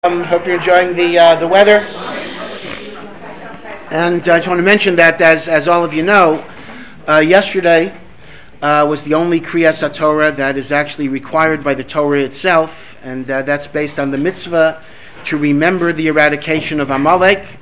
Hope you're enjoying the weather. And I just want to mention that, as all of you know, yesterday was the only Kriyas HaTorah that is actually required by the Torah itself, and that's based on the mitzvah to remember the eradication of Amalek.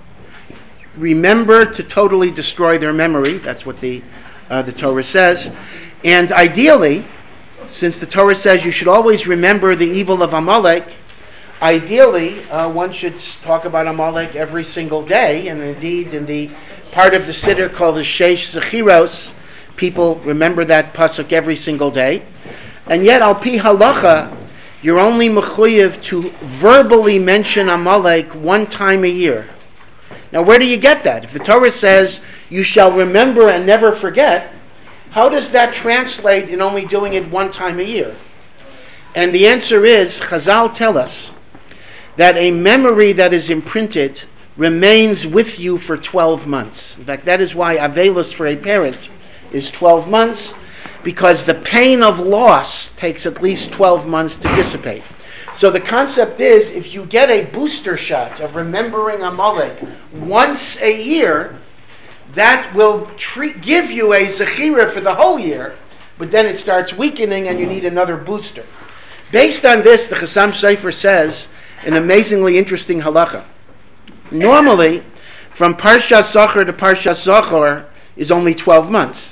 Remember to totally destroy their memory. That's what the Torah says. And ideally, since the Torah says you should always remember the evil of Amalek, ideally, one should talk about Amalek every single day, and indeed, in the part of the Siddur called the Sheish Zechiros, people remember that pasuk every single day. And yet, al pi halacha, you're only mechuyev to verbally mention Amalek one time a year. Now, where do you get that? If the Torah says you shall remember and never forget, how does that translate in only doing it one time a year? And the answer is, Chazal tell us that a memory that is imprinted remains with you for 12 months. In fact, that is why Avelus for a parent is 12 months, because the pain of loss takes at least 12 months to dissipate. So the concept is, if you get a booster shot of remembering Amalek once a year, that will give you a Zechira for the whole year, but then it starts weakening and you need another booster. Based on this, the Chassam Sofer says an amazingly interesting halacha. Normally, from Parshas Zachor to Parshas Zachor is only 12 months.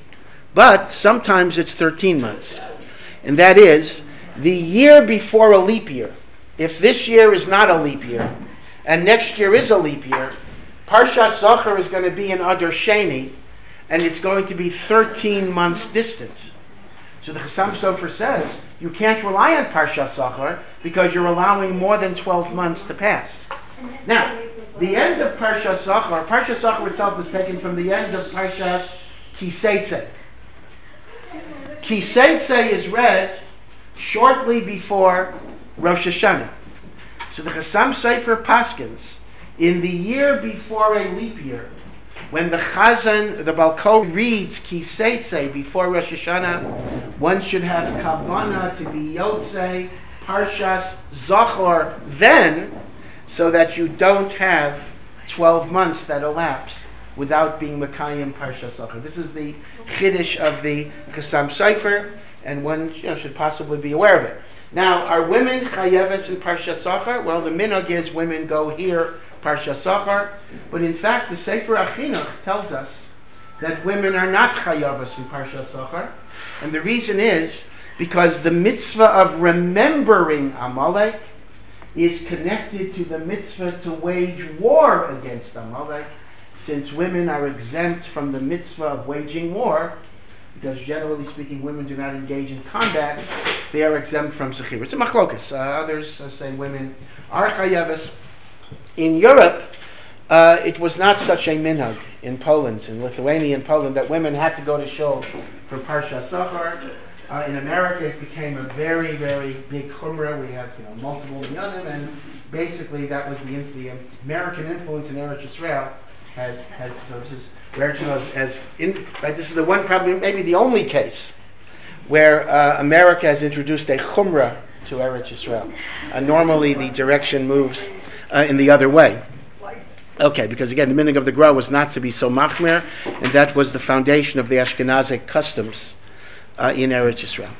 But sometimes it's 13 months. And that is, the year before a leap year. If this year is not a leap year, and next year is a leap year, Parshas Zachor is going to be in Adar Sheni, and it's going to be 13 months distant. So the Chassam Sofer says, you can't rely on Parshas Zachor because you're allowing more than 12 months to pass. Now, the end of Parshas Zachor itself is taken from the end of Parshas Kiseitze. Kiseitze is read shortly before Rosh Hashanah. So the Chassam Sofer paskins, in the year before a leap year, when the Chazan, the Balko reads Kiseitze before Rosh Hashanah, one should have Kavanah to be Yotzei, Parshas Zachor then, so that you don't have 12 months that elapse without being Mekayim Parshas Zachor. This is the Chiddush of the Chassam Sofer, and one should possibly be aware of it. Now, are women Chayeves in Parshas Zachor? Well, the minhag is women go here Parshas Zachor, but in fact the Sefer HaChinuch tells us that women are not Chayavas in Parshas Zachor, and the reason is because the mitzvah of remembering Amalek is connected to the mitzvah to wage war against Amalek, since women are exempt from the mitzvah of waging war, because generally speaking women do not engage in combat, they are exempt from Zechira. It's a machlokas. Others say women are Chayavas. In Europe, it was not such a minhag in Poland, in Lithuania and Poland, that women had to go to shul for Parshas Zachor. In America, it became a very, very big chumrah. We have multiple minyanim, and basically that was the American influence in Eretz Yisrael so this is where this is the one, probably maybe the only case where America has introduced a chumrah to Eretz Yisrael. Normally the direction moves in the other way. Okay, because again, the meaning of the Gra was not to be so machmir, and that was the foundation of the Ashkenazic customs in Eretz Yisrael.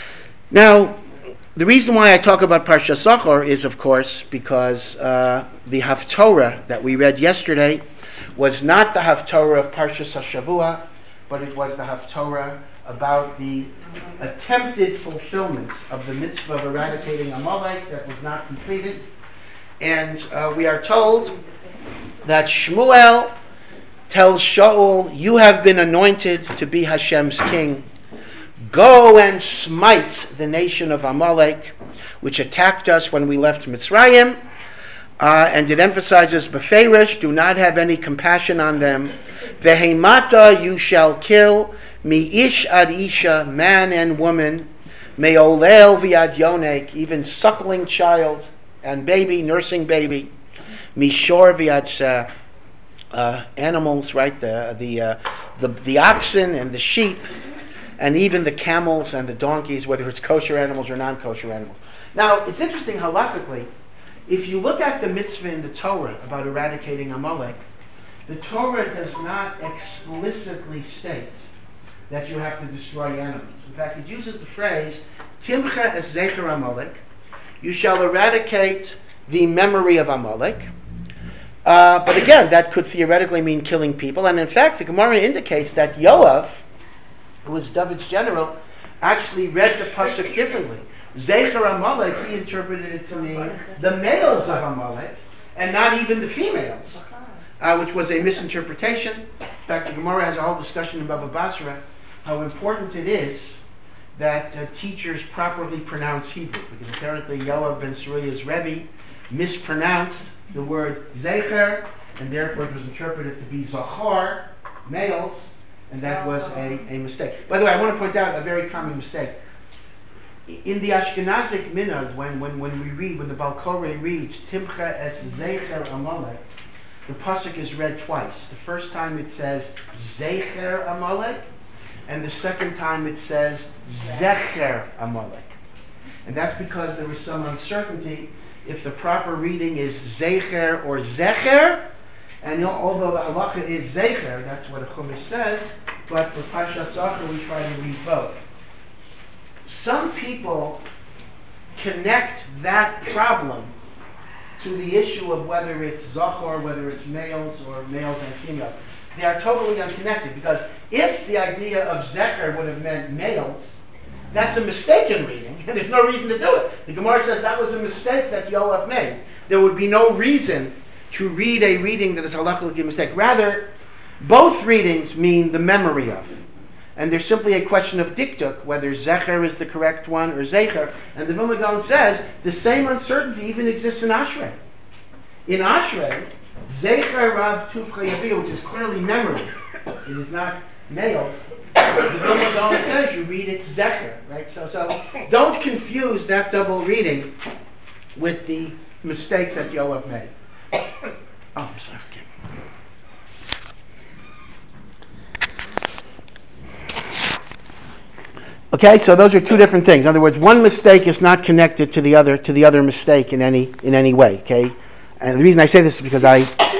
Now, the reason why I talk about Parshas Zachor is, of course, because the Haftorah that we read yesterday was not the Haftorah of Parshas HaShavua, but it was the Haftorah about the attempted fulfillment of the mitzvah of eradicating Amalek that was not completed. And we are told that Shmuel tells Shaul, you have been anointed to be Hashem's king. Go and smite the nation of Amalek, which attacked us when we left Mitzrayim. And it emphasizes Beferish, do not have any compassion on them. Vehemata, you shall kill, mi-ish ad isha, man and woman, me-olel v'ad yonek, even suckling child and baby, nursing baby, mishor v'ad animals, right? The oxen and the sheep, and even the camels and the donkeys, whether it's kosher animals or non-kosher animals. Now, it's interesting halakhically, If you look at the mitzvah in the Torah about eradicating Amalek, the Torah does not explicitly state that you have to destroy animals. In fact, it uses the phrase, Timcha es zecher Amalek, you shall eradicate the memory of Amalek. But again, that could theoretically mean killing people. And in fact, the Gemara indicates that Yoav, who was David's general, actually read the pasuk differently. Zecher Amalek, he interpreted it to mean the males of Amalek, and not even the females, which was a misinterpretation. In fact, the Gemara has a whole discussion in Baba Basra how important it is that teachers properly pronounce Hebrew, because apparently Yoav ben Sariah's Rebbe mispronounced the word Zecher, and therefore it was interpreted to be Zachar, males, and that was a mistake. By the way, I want to point out a very common mistake. In the Ashkenazic minhag, when the Baal Koreh reads Timcha es Zecher Amalek, the pasuk is read twice. The first time it says Zecher Amalek, and the second time it says Zecher Amalek. And that's because there was some uncertainty if the proper reading is Zecher or Zecher. And although the halacha is Zecher, that's what a Chumash says, but for Pashat Zachar we try to read both. Some people connect that problem to the issue of whether it's Zachar, whether it's males or males and females. They are totally unconnected, because if the idea of Zecher would have meant males, that's a mistaken reading, and there's no reason to do it. The Gemara says that was a mistake that Yoav made. There would be no reason to read a reading that is halachically a mistake. Rather, both readings mean the memory of. And there's simply a question of diktuk, whether Zecher is the correct one or Zecher. And the Vilna Gaon says the same uncertainty even exists in Ashrei. In Ashrei, Zecher Rav Tufcha Yavi, which is clearly memory, it is not males. The Vilna Gaon says you read it Zecher, right? So don't confuse that double reading with the mistake that Yoav made. Oh, I'm sorry. Okay, so those are two different things. In other words, one mistake is not connected to the other mistake in any way. Okay, and the reason I say this is because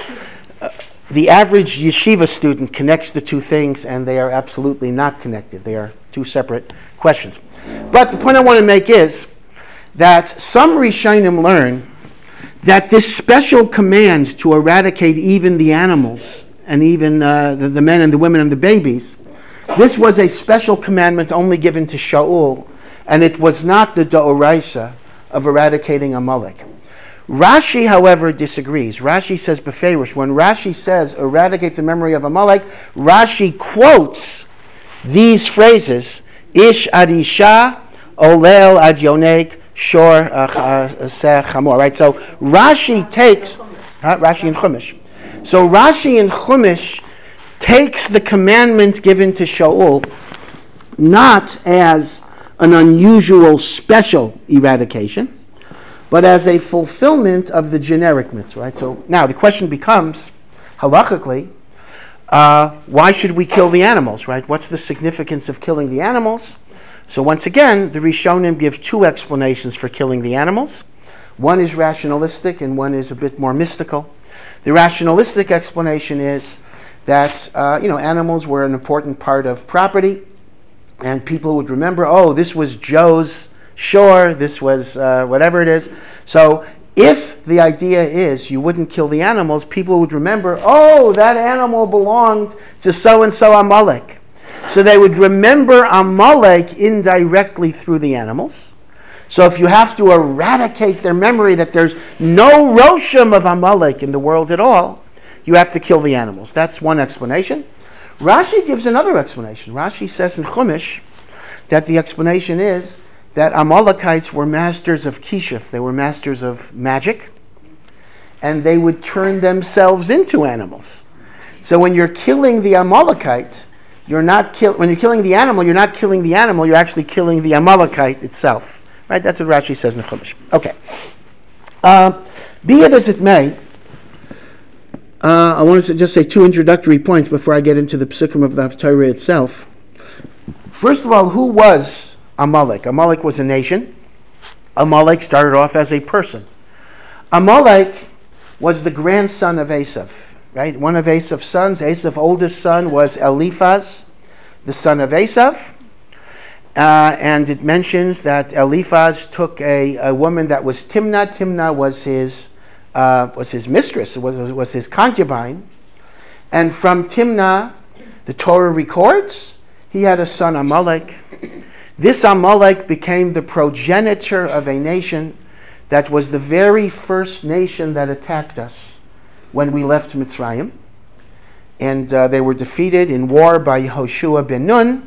the average yeshiva student connects the two things, and they are absolutely not connected. They are two separate questions. But the point I want to make is that some Rishonim learn that this special command to eradicate even the animals and even the men and the women and the babies, this was a special commandment only given to Shaul, and it was not the D'oraisa of eradicating Amalek. Rashi, however, disagrees. Rashi says beferish. When Rashi says eradicate the memory of Amalek, Rashi quotes these phrases: Ish ad isha, olel ad yonek, shor seh chamor. Right. So Rashi takes Rashi and Chumash. So Rashi and Chumash takes the commandment given to Shaul not as an unusual special eradication, but as a fulfillment of the generic mitzvah. Right? So now the question becomes, halachically, why should we kill the animals? Right? What's the significance of killing the animals? So once again, the Rishonim give two explanations for killing the animals. One is rationalistic and one is a bit more mystical. The rationalistic explanation is that animals were an important part of property, and people would remember, oh, this was Joe's shore, this was whatever it is. So if the idea is you wouldn't kill the animals, people would remember, oh, that animal belonged to so-and-so Amalek. So they would remember Amalek indirectly through the animals. So if you have to eradicate their memory that there's no Rosham of Amalek in the world at all, you have to kill the animals. That's one explanation. Rashi gives another explanation. Rashi says in Chumash that the explanation is that Amalekites were masters of kishuf. They were masters of magic, and they would turn themselves into animals. So when you're killing the Amalekite, when you're killing the animal, you're not killing the animal, you're actually killing the Amalekite itself. Right? That's what Rashi says in Chumash. Okay. Be it as it may, I want to just say two introductory points before I get into the psukim of the Haftarah itself. First of all, who was Amalek? Amalek was a nation. Amalek started off as a person. Amalek was the grandson of Esav, right? One of Esav's sons. Esav's oldest son was Eliphaz, the son of Esav. And it mentions that Eliphaz took a woman that was Timnah. Timnah was his mistress, was his concubine. And from Timnah, the Torah records, he had a son, Amalek. This Amalek became the progenitor of a nation that was the very first nation that attacked us when we left Mitzrayim. And they were defeated in war by Yehoshua ben Nun.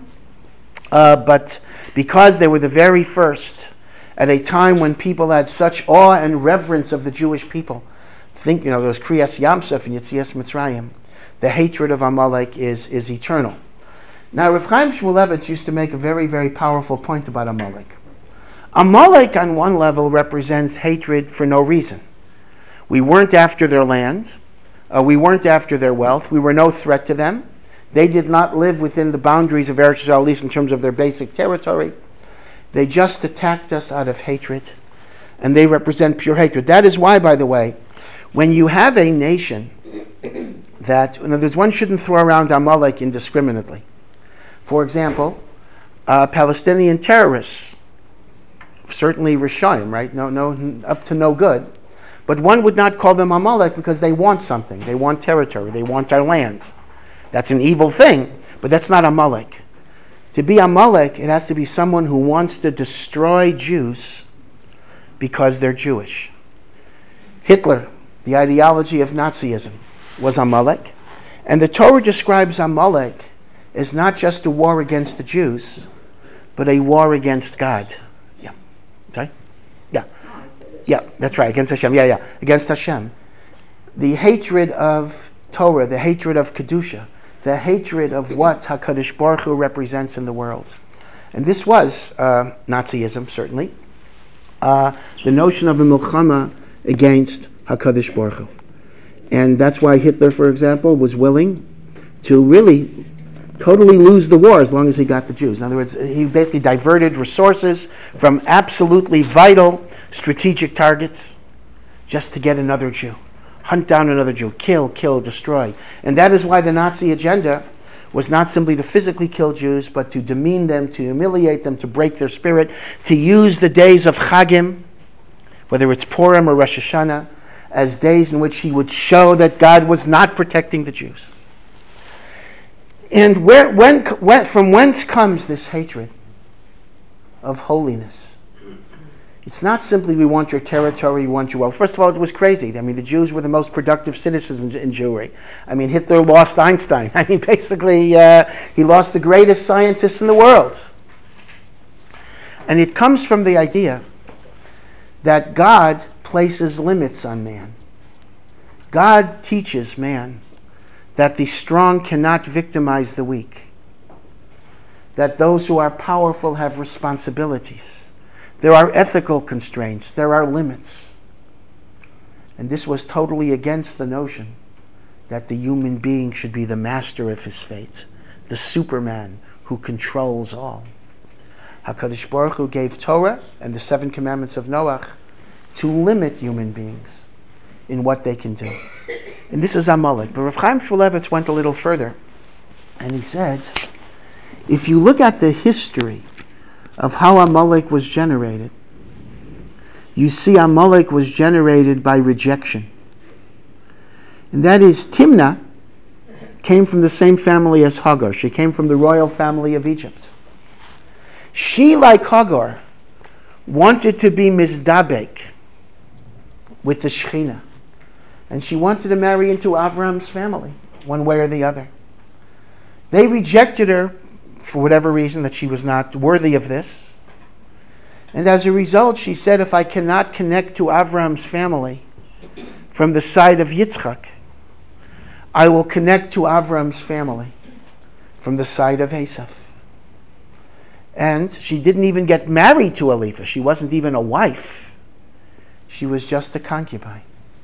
But because they were the very first, at a time when people had such awe and reverence of the Jewish people, think, there was Kriyas Yamsuf and Yetzias Mitzrayim, the hatred of Amalek is eternal. Now, Rav Chaim Shmulevitz used to make a very, very powerful point about Amalek. Amalek, on one level, represents hatred for no reason. We weren't after their land. We weren't after their wealth. We were no threat to them. They did not live within the boundaries of Eretz Yisrael, at least in terms of their basic territory. They just attacked us out of hatred, and they represent pure hatred. That is why, by the way, when you have a nation that, in other words, one shouldn't throw around Amalek indiscriminately. For example, Palestinian terrorists, certainly Rishayim, right? No, up to no good. But one would not call them Amalek because they want something. They want territory. They want our lands. That's an evil thing, but that's not Amalek. To be Amalek, it has to be someone who wants to destroy Jews because they're Jewish. Hitler, the ideology of Nazism, was Amalek. And the Torah describes Amalek as not just a war against the Jews, but a war against God. Yeah. Okay? Yeah. Yeah, that's right, against Hashem. Yeah, against Hashem. The hatred of Torah, the hatred of Kedusha, the hatred of what HaKadosh Baruch Hu represents in the world. And this was Nazism, certainly. The notion of a milchama against HaKadosh Baruch Hu. And that's why Hitler, for example, was willing to really totally lose the war as long as he got the Jews. In other words, he basically diverted resources from absolutely vital strategic targets just to get another Jew. Hunt down another Jew, kill, destroy. And that is why the Nazi agenda was not simply to physically kill Jews, but to demean them, to humiliate them, to break their spirit, to use the days of Chagim, whether it's Purim or Rosh Hashanah, as days in which he would show that God was not protecting the Jews. And from whence comes this hatred of holiness? It's not simply we want your territory, we want your wealth. First of all, it was crazy. I mean, the Jews were the most productive citizens in Jewry. I mean, Hitler lost Einstein. I mean, basically, he lost the greatest scientists in the world. And it comes from the idea that God places limits on man. God teaches man that the strong cannot victimize the weak, that those who are powerful have responsibilities. There are ethical constraints. There are limits. And this was totally against the notion that the human being should be the master of his fate, the Superman who controls all. HaKadosh Baruch Hu gave Torah and the 7 commandments of Noach to limit human beings in what they can do. And this is Amalek. But Rav Chaim Shmulevitz went a little further, and he said, if you look at the history of how Amalek was generated, you see Amalek was generated by rejection. And that is, Timnah came from the same family as Hagar. She came from the royal family of Egypt. She, like Hagar, wanted to be mizdabek with the Shekhinah. And she wanted to marry into Avram's family, one way or the other. They rejected her for whatever reason, that she was not worthy of this. And as a result, she said, if I cannot connect to Avram's family from the side of Yitzchak, I will connect to Avram's family from the side of Esav. And she didn't even get married to Eliphaz. She wasn't even a wife. She was just a concubine.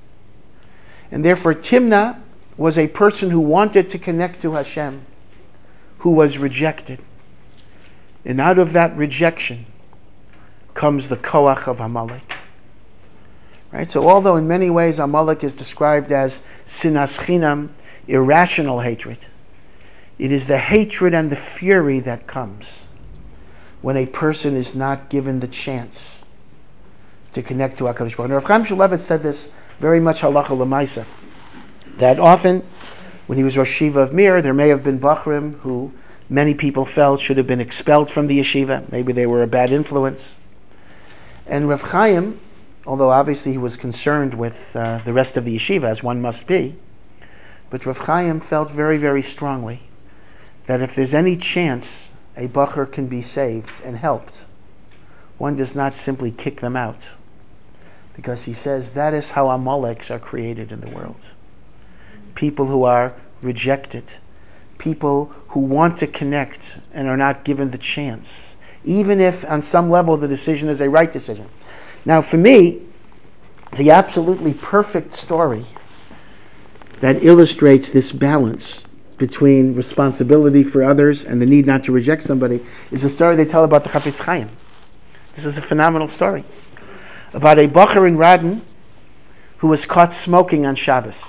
And therefore, Timnah was a person who wanted to connect to Hashem, who was rejected. And out of that rejection comes the koach of Amalek. Right? So although in many ways Amalek is described as sinas chinam, irrational hatred, it is the hatred and the fury that comes when a person is not given the chance to connect to HaKadosh Baruch Hu. Rav Chaim Shmulevitz said this very much halacha l'maisa, that often when he was Rosh Yeshiva of Mir, there may have been Bachrim who many people felt should have been expelled from the yeshiva. Maybe they were a bad influence. And Rav Chaim, although obviously he was concerned with the rest of the yeshiva, as one must be, but Rav Chaim felt very, very strongly that if there's any chance a Bachur can be saved and helped, one does not simply kick them out. Because he says that is how Amaleks are created in the world. People who are rejected, people who want to connect and are not given the chance, even if on some level the decision is a right decision. Now for me, the absolutely perfect story that illustrates this balance between responsibility for others and the need not to reject somebody is the story they tell about the Chafetz Chaim. This is a phenomenal story about a Bacher in Radin who was caught smoking on Shabbos.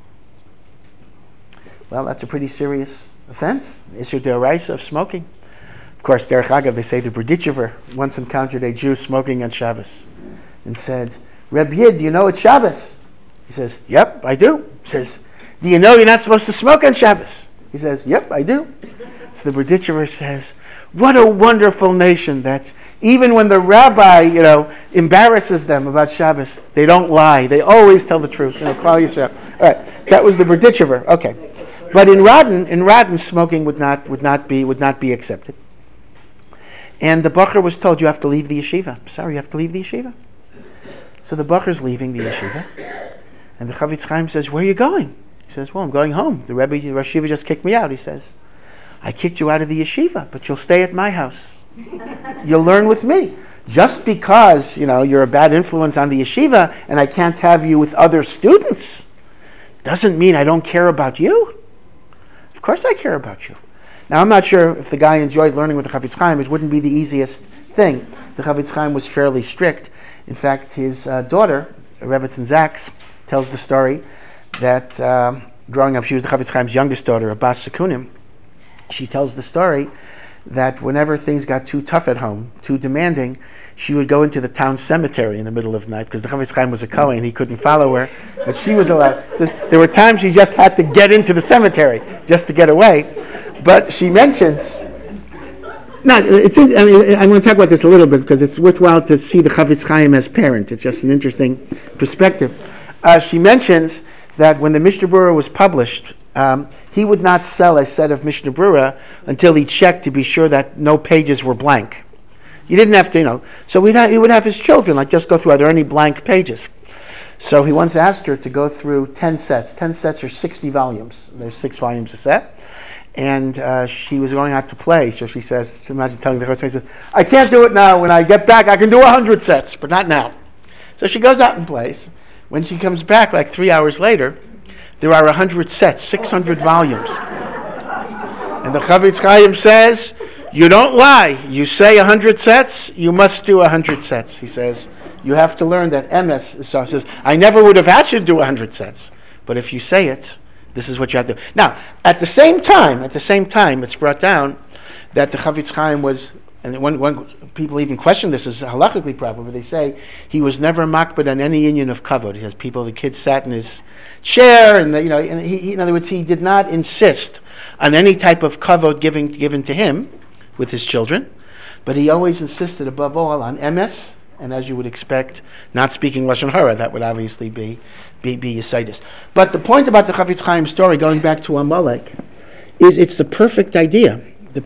Well, that's a pretty serious offense, Isur D'Oraisa of smoking. Of course, Derech Agav, they say the Berditchever once encountered a Jew smoking on Shabbos and said, Reb Yid, do you know it's Shabbos? He says, yep, I do. He says, do you know you're not supposed to smoke on Shabbos? He says, yep, I do. So the Berditchever says, what a wonderful nation that even when the rabbi, embarrasses them about Shabbos, they don't lie. They always tell the truth. Klal Yisrael. All right, that was the Berditchever. Okay. But in Radin, smoking would not be accepted. And the Bacher was told, you have to leave the yeshiva. Sorry, you have to leave the yeshiva. So the Bacher's leaving the yeshiva. And the Chafetz Chaim says, where are you going? He says, well, I'm going home. The Rebbe, the Rosh Yeshiva just kicked me out. He says, I kicked you out of the yeshiva, but you'll stay at my house. You'll learn with me. Just because, you're a bad influence on the yeshiva and I can't have you with other students doesn't mean I don't care about you. Of course I care about you. Now, I'm not sure if the guy enjoyed learning with the Chafetz Chaim. It wouldn't be the easiest thing. The Chafetz Chaim was fairly strict. In fact, his daughter, Rebbetzin Zaks, tells the story that growing up, she was the Chafetz Chaim's youngest daughter, Abbas Sekunim. She tells the story that whenever things got too tough at home, too demanding, she would go into the town cemetery in the middle of the night because the Chafetz Chaim was a Kohen, he couldn't follow her, but she was allowed. There were times she just had to get into the cemetery just to get away. But she mentions, I'm going to talk about this a little bit because it's worthwhile to see the Chafetz Chaim as parent. It's just an interesting perspective. She mentions that when the Mishnah Berurah was published, he would not sell a set of Mishnah Berurah until he checked to be sure that no pages were blank. You didn't have to, So he would have his children just go through, are there any blank pages? So he once asked her to go through 10 sets. 10 sets are 60 volumes. There's 6 volumes a set. And she was going out to play, so she says, imagine telling the Chafetz Chaim, I can't do it now. When I get back, I can do 100 sets, but not now. So she goes out and plays. When she comes back, 3 hours later, there are 100 sets, 600 volumes. And the Chafetz Chaim says, you don't lie. You say 100 sets, you must do 100 sets. He says, you have to learn that emes. So he says, I never would have asked you to do 100 sets, but if you say it, this is what you have to do. Now, at the same time, it's brought down that the Chafetz Chaim was, and when people even question this as halachically proper, but they say he was never makbid on any union of kavod. He has the kids sat in his chair, and he, in other words, he did not insist on any type of kavod given to him with his children, but he always insisted above all on emes, and as you would expect, not speaking Lashon Hara. That would obviously be Yesodis. But the point about the Chafetz Chaim story, going back to Amalek, is it's the perfect idea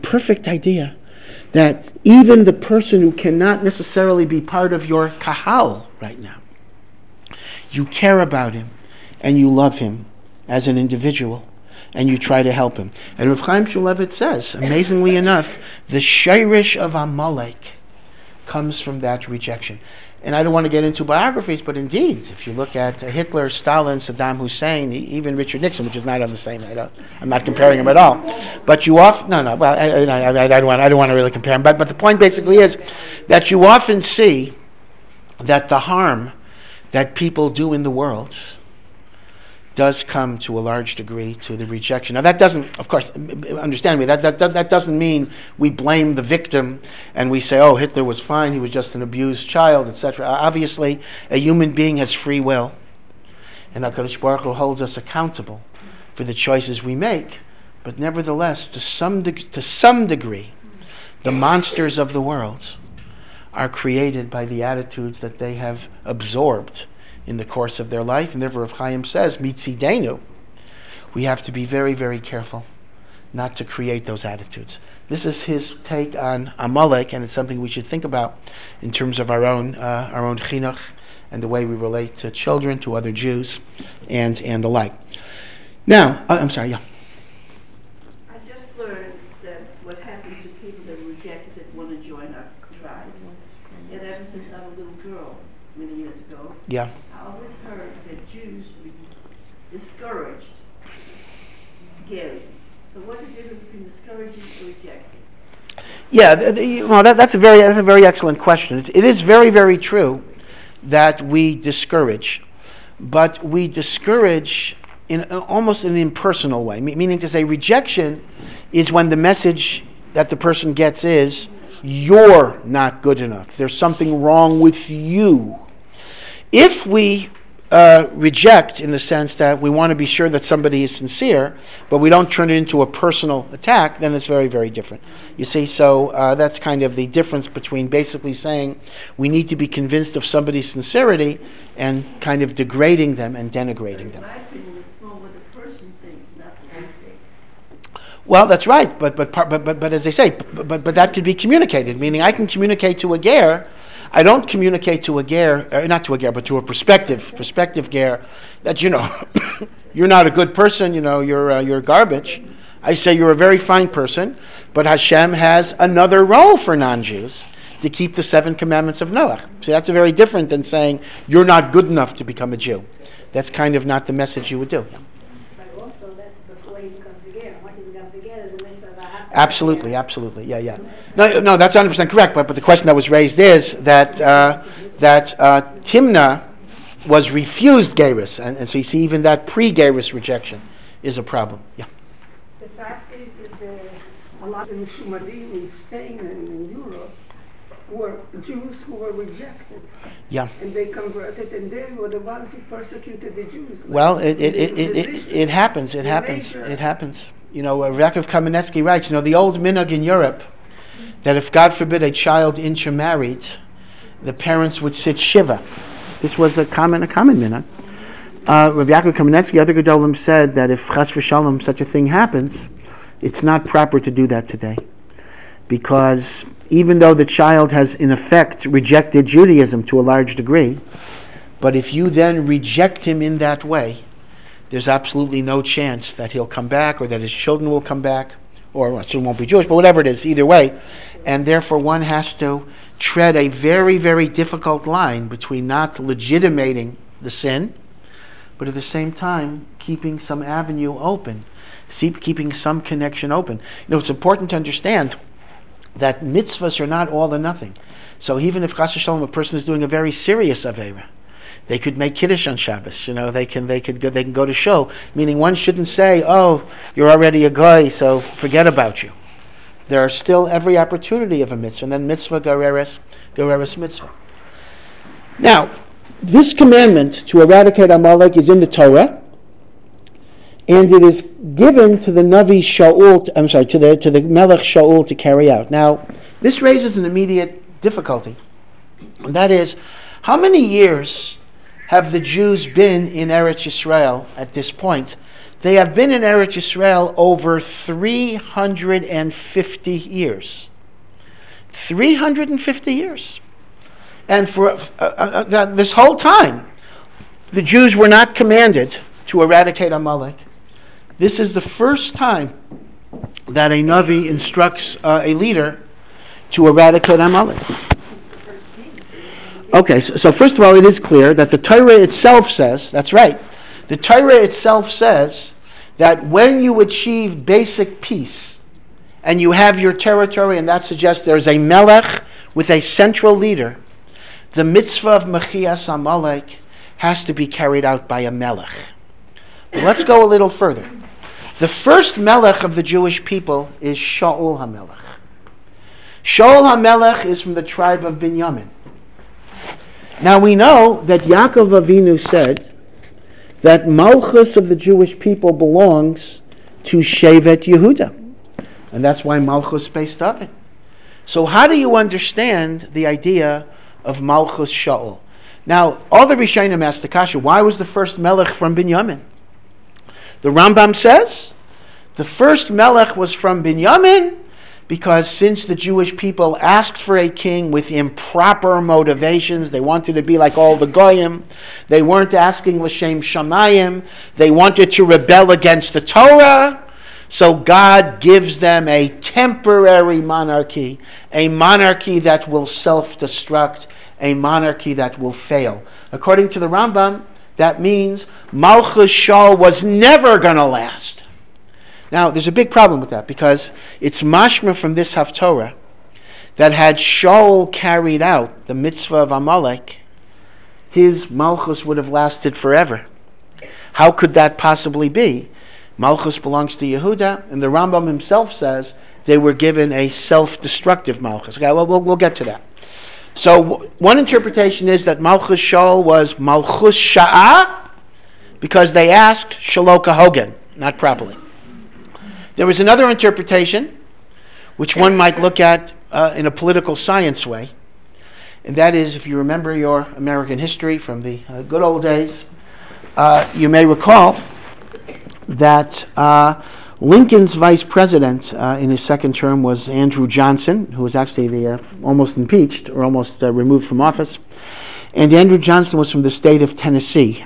that even the person who cannot necessarily be part of your kahal right now, you care about him and you love him as an individual and you try to help him. And Rav Chaim Shmulevitz says, amazingly enough, the shirish of Amalek comes from that rejection. And I don't want to get into biographies, but indeed, if you look at Hitler, Stalin, Saddam Hussein, even Richard Nixon, which is not on the same, I'm not comparing them at all. But you often, I don't want to really compare them. But the point basically is that you often see that the harm that people do in the world does come to a large degree to the rejection. Now that doesn't, of course, understand me, that doesn't mean we blame the victim and we say, oh, Hitler was fine, he was just an abused child, etc. Obviously, a human being has free will, and HaKadosh Baruch Hu holds us accountable for the choices we make. But nevertheless, to some degree, the monsters of the world are created by the attitudes that they have absorbed in the course of their life. And therefore, Rav Chaim says, mitzidenu, we have to be very, very careful not to create those attitudes. This is his take on Amalek, and it's something we should think about in terms of our own chinuch and the way we relate to children, to other Jews, and the like. Now, I'm sorry, yeah. I just learned that what happened to people that rejected that want to join our tribes, and ever since I was a little girl, many years ago, Yeah. I always heard that Jews discouraged Gary. So what's the difference between discouraging and rejecting? Yeah, well, that's a very excellent question. It is very, very true that we discourage, but we discourage in almost an impersonal way. Meaning to say, rejection is when the message that the person gets is, you're not good enough. There's something wrong with you. If we reject in the sense that we want to be sure that somebody is sincere, but we don't turn it into a personal attack, then it's very, very different. You see, so that's kind of the difference between basically saying we need to be convinced of somebody's sincerity and kind of degrading them and denigrating them. In my opinion, it's more what the person thinks, not what you think. Well, that's right, but as they say, but that could be communicated. Meaning, I can communicate to a ger. I don't communicate to a ger, not to a ger, but to a prospective ger, that you're not a good person. You're garbage. I say you're a very fine person, but Hashem has another role for non-Jews to keep the 7 commandments of Noah. See, that's very different than saying you're not good enough to become a Jew. That's kind of not the message you would do. But also, that's before he becomes a ger. Once he becomes a ger, there's a mitzvah about Absolutely, yeah. No, that's 100% correct. But the question that was raised is that Timnah was refused gerus, and so you see even that pre-gerus rejection is a problem. Yeah. The fact is that a lot of Shumadim in Spain and in Europe were Jews who were rejected. Yeah. And they converted, and they were the ones who persecuted the Jews. Well, it happens. It happens. Rav Yaakov Kamenetsky writes, the old minhag in Europe, that if, God forbid, a child intermarried, the parents would sit shiva. This was a common minhag. Rav Yaakov Kamenetsky, other Gedolim, said that if chas v'shalom such a thing happens, it's not proper to do that today, because even though the child has in effect rejected Judaism to a large degree, but if you then reject him in that way, there's absolutely no chance that he'll come back or that his children will come back, or children won't be Jewish, but whatever it is, either way. And therefore one has to tread a very, very difficult line between not legitimating the sin, but at the same time keeping some avenue open, keeping some connection open. It's important to understand that mitzvahs are not all or nothing. So even if chas v'shalom a person is doing a very serious aveira, they could make kiddush on Shabbos. They can go to shul. Meaning, one shouldn't say, "Oh, you're already a guy, so forget about you." There are still every opportunity of a mitzvah, and then mitzvah gereres mitzvah. Now, this commandment to eradicate Amalek is in the Torah, and it is given to the Navi Shaul. To the Melech Shaul to carry out. Now, this raises an immediate difficulty, and that is, how many years have the Jews been in Eretz Yisrael at this point? They have been in Eretz Yisrael over 350 years. 350 years. And for this whole time, the Jews were not commanded to eradicate Amalek. This is the first time that a Navi instructs a leader to eradicate Amalek. Okay, so first of all, it is clear that the Torah itself says, that's right, the Torah itself says that when you achieve basic peace and you have your territory, and that suggests there's a melech with a central leader, the mitzvah of Mechias Amalek has to be carried out by a melech. But let's go a little further. The first melech of the Jewish people is Shaul HaMelech. Shaul HaMelech is from the tribe of Binyamin. Now we know that Yaakov Avinu said that Malchus of the Jewish people belongs to Shevet Yehuda. And that's why Malchus based David. So how do you understand the idea of Malchus Shaul? Now, all the Rishonim asked the kasha, why was the first melech from Binyamin? The Rambam says the first melech was from Binyamin because since the Jewish people asked for a king with improper motivations, they wanted to be like all the Goyim, they weren't asking L'Shem Shamayim, they wanted to rebel against the Torah, so God gives them a temporary monarchy, a monarchy that will self-destruct, a monarchy that will fail. According to the Rambam, that means Malchus Shaul was never going to last. Now, there's a big problem with that because it's mashma from this Haftorah that had Shaul carried out the mitzvah of Amalek, his Malchus would have lasted forever. How could that possibly be? Malchus belongs to Yehuda, and the Rambam himself says they were given a self-destructive Malchus. Okay, well, we'll get to that. So one interpretation is that Malchus Shaul was Malchus Sha'ah because they asked Shaloka Hogan, not properly. There was another interpretation, which one might look at in a political science way, and that is, if you remember your American history from the good old days, you may recall that Lincoln's vice president in his second term was Andrew Johnson, who was actually almost impeached or almost removed from office. And Andrew Johnson was from the state of Tennessee.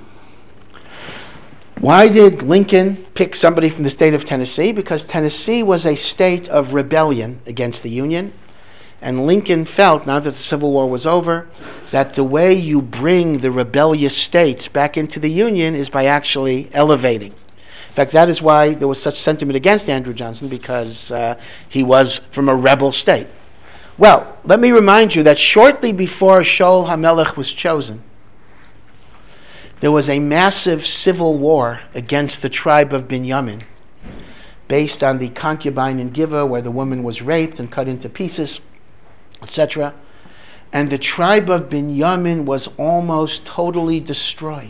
Why did Lincoln pick somebody from the state of Tennessee? Because Tennessee was a state of rebellion against the Union. And Lincoln felt, now that the Civil War was over, that the way you bring the rebellious states back into the Union is by actually elevating. In fact, that is why there was such sentiment against Andrew Johnson, because he was from a rebel state. Well, let me remind you that shortly before Shaul HaMelech was chosen, there was a massive civil war against the tribe of Binyamin, based on the concubine in Gibeah, where the woman was raped and cut into pieces, etc. And the tribe of Binyamin was almost totally destroyed.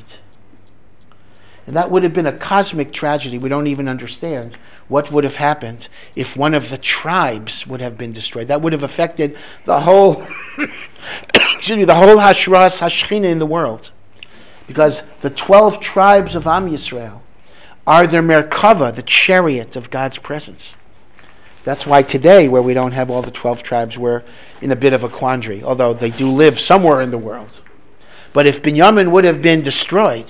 And that would have been a cosmic tragedy. We don't even understand what would have happened if one of the tribes would have been destroyed. That would have affected the whole, the whole Hashras Hashchina in the world. Because the 12 tribes of Am Yisrael are the Merkava, the chariot of God's presence. That's why today, where we don't have all the 12 tribes, we're in a bit of a quandary, although they do live somewhere in the world. But if Binyamin would have been destroyed,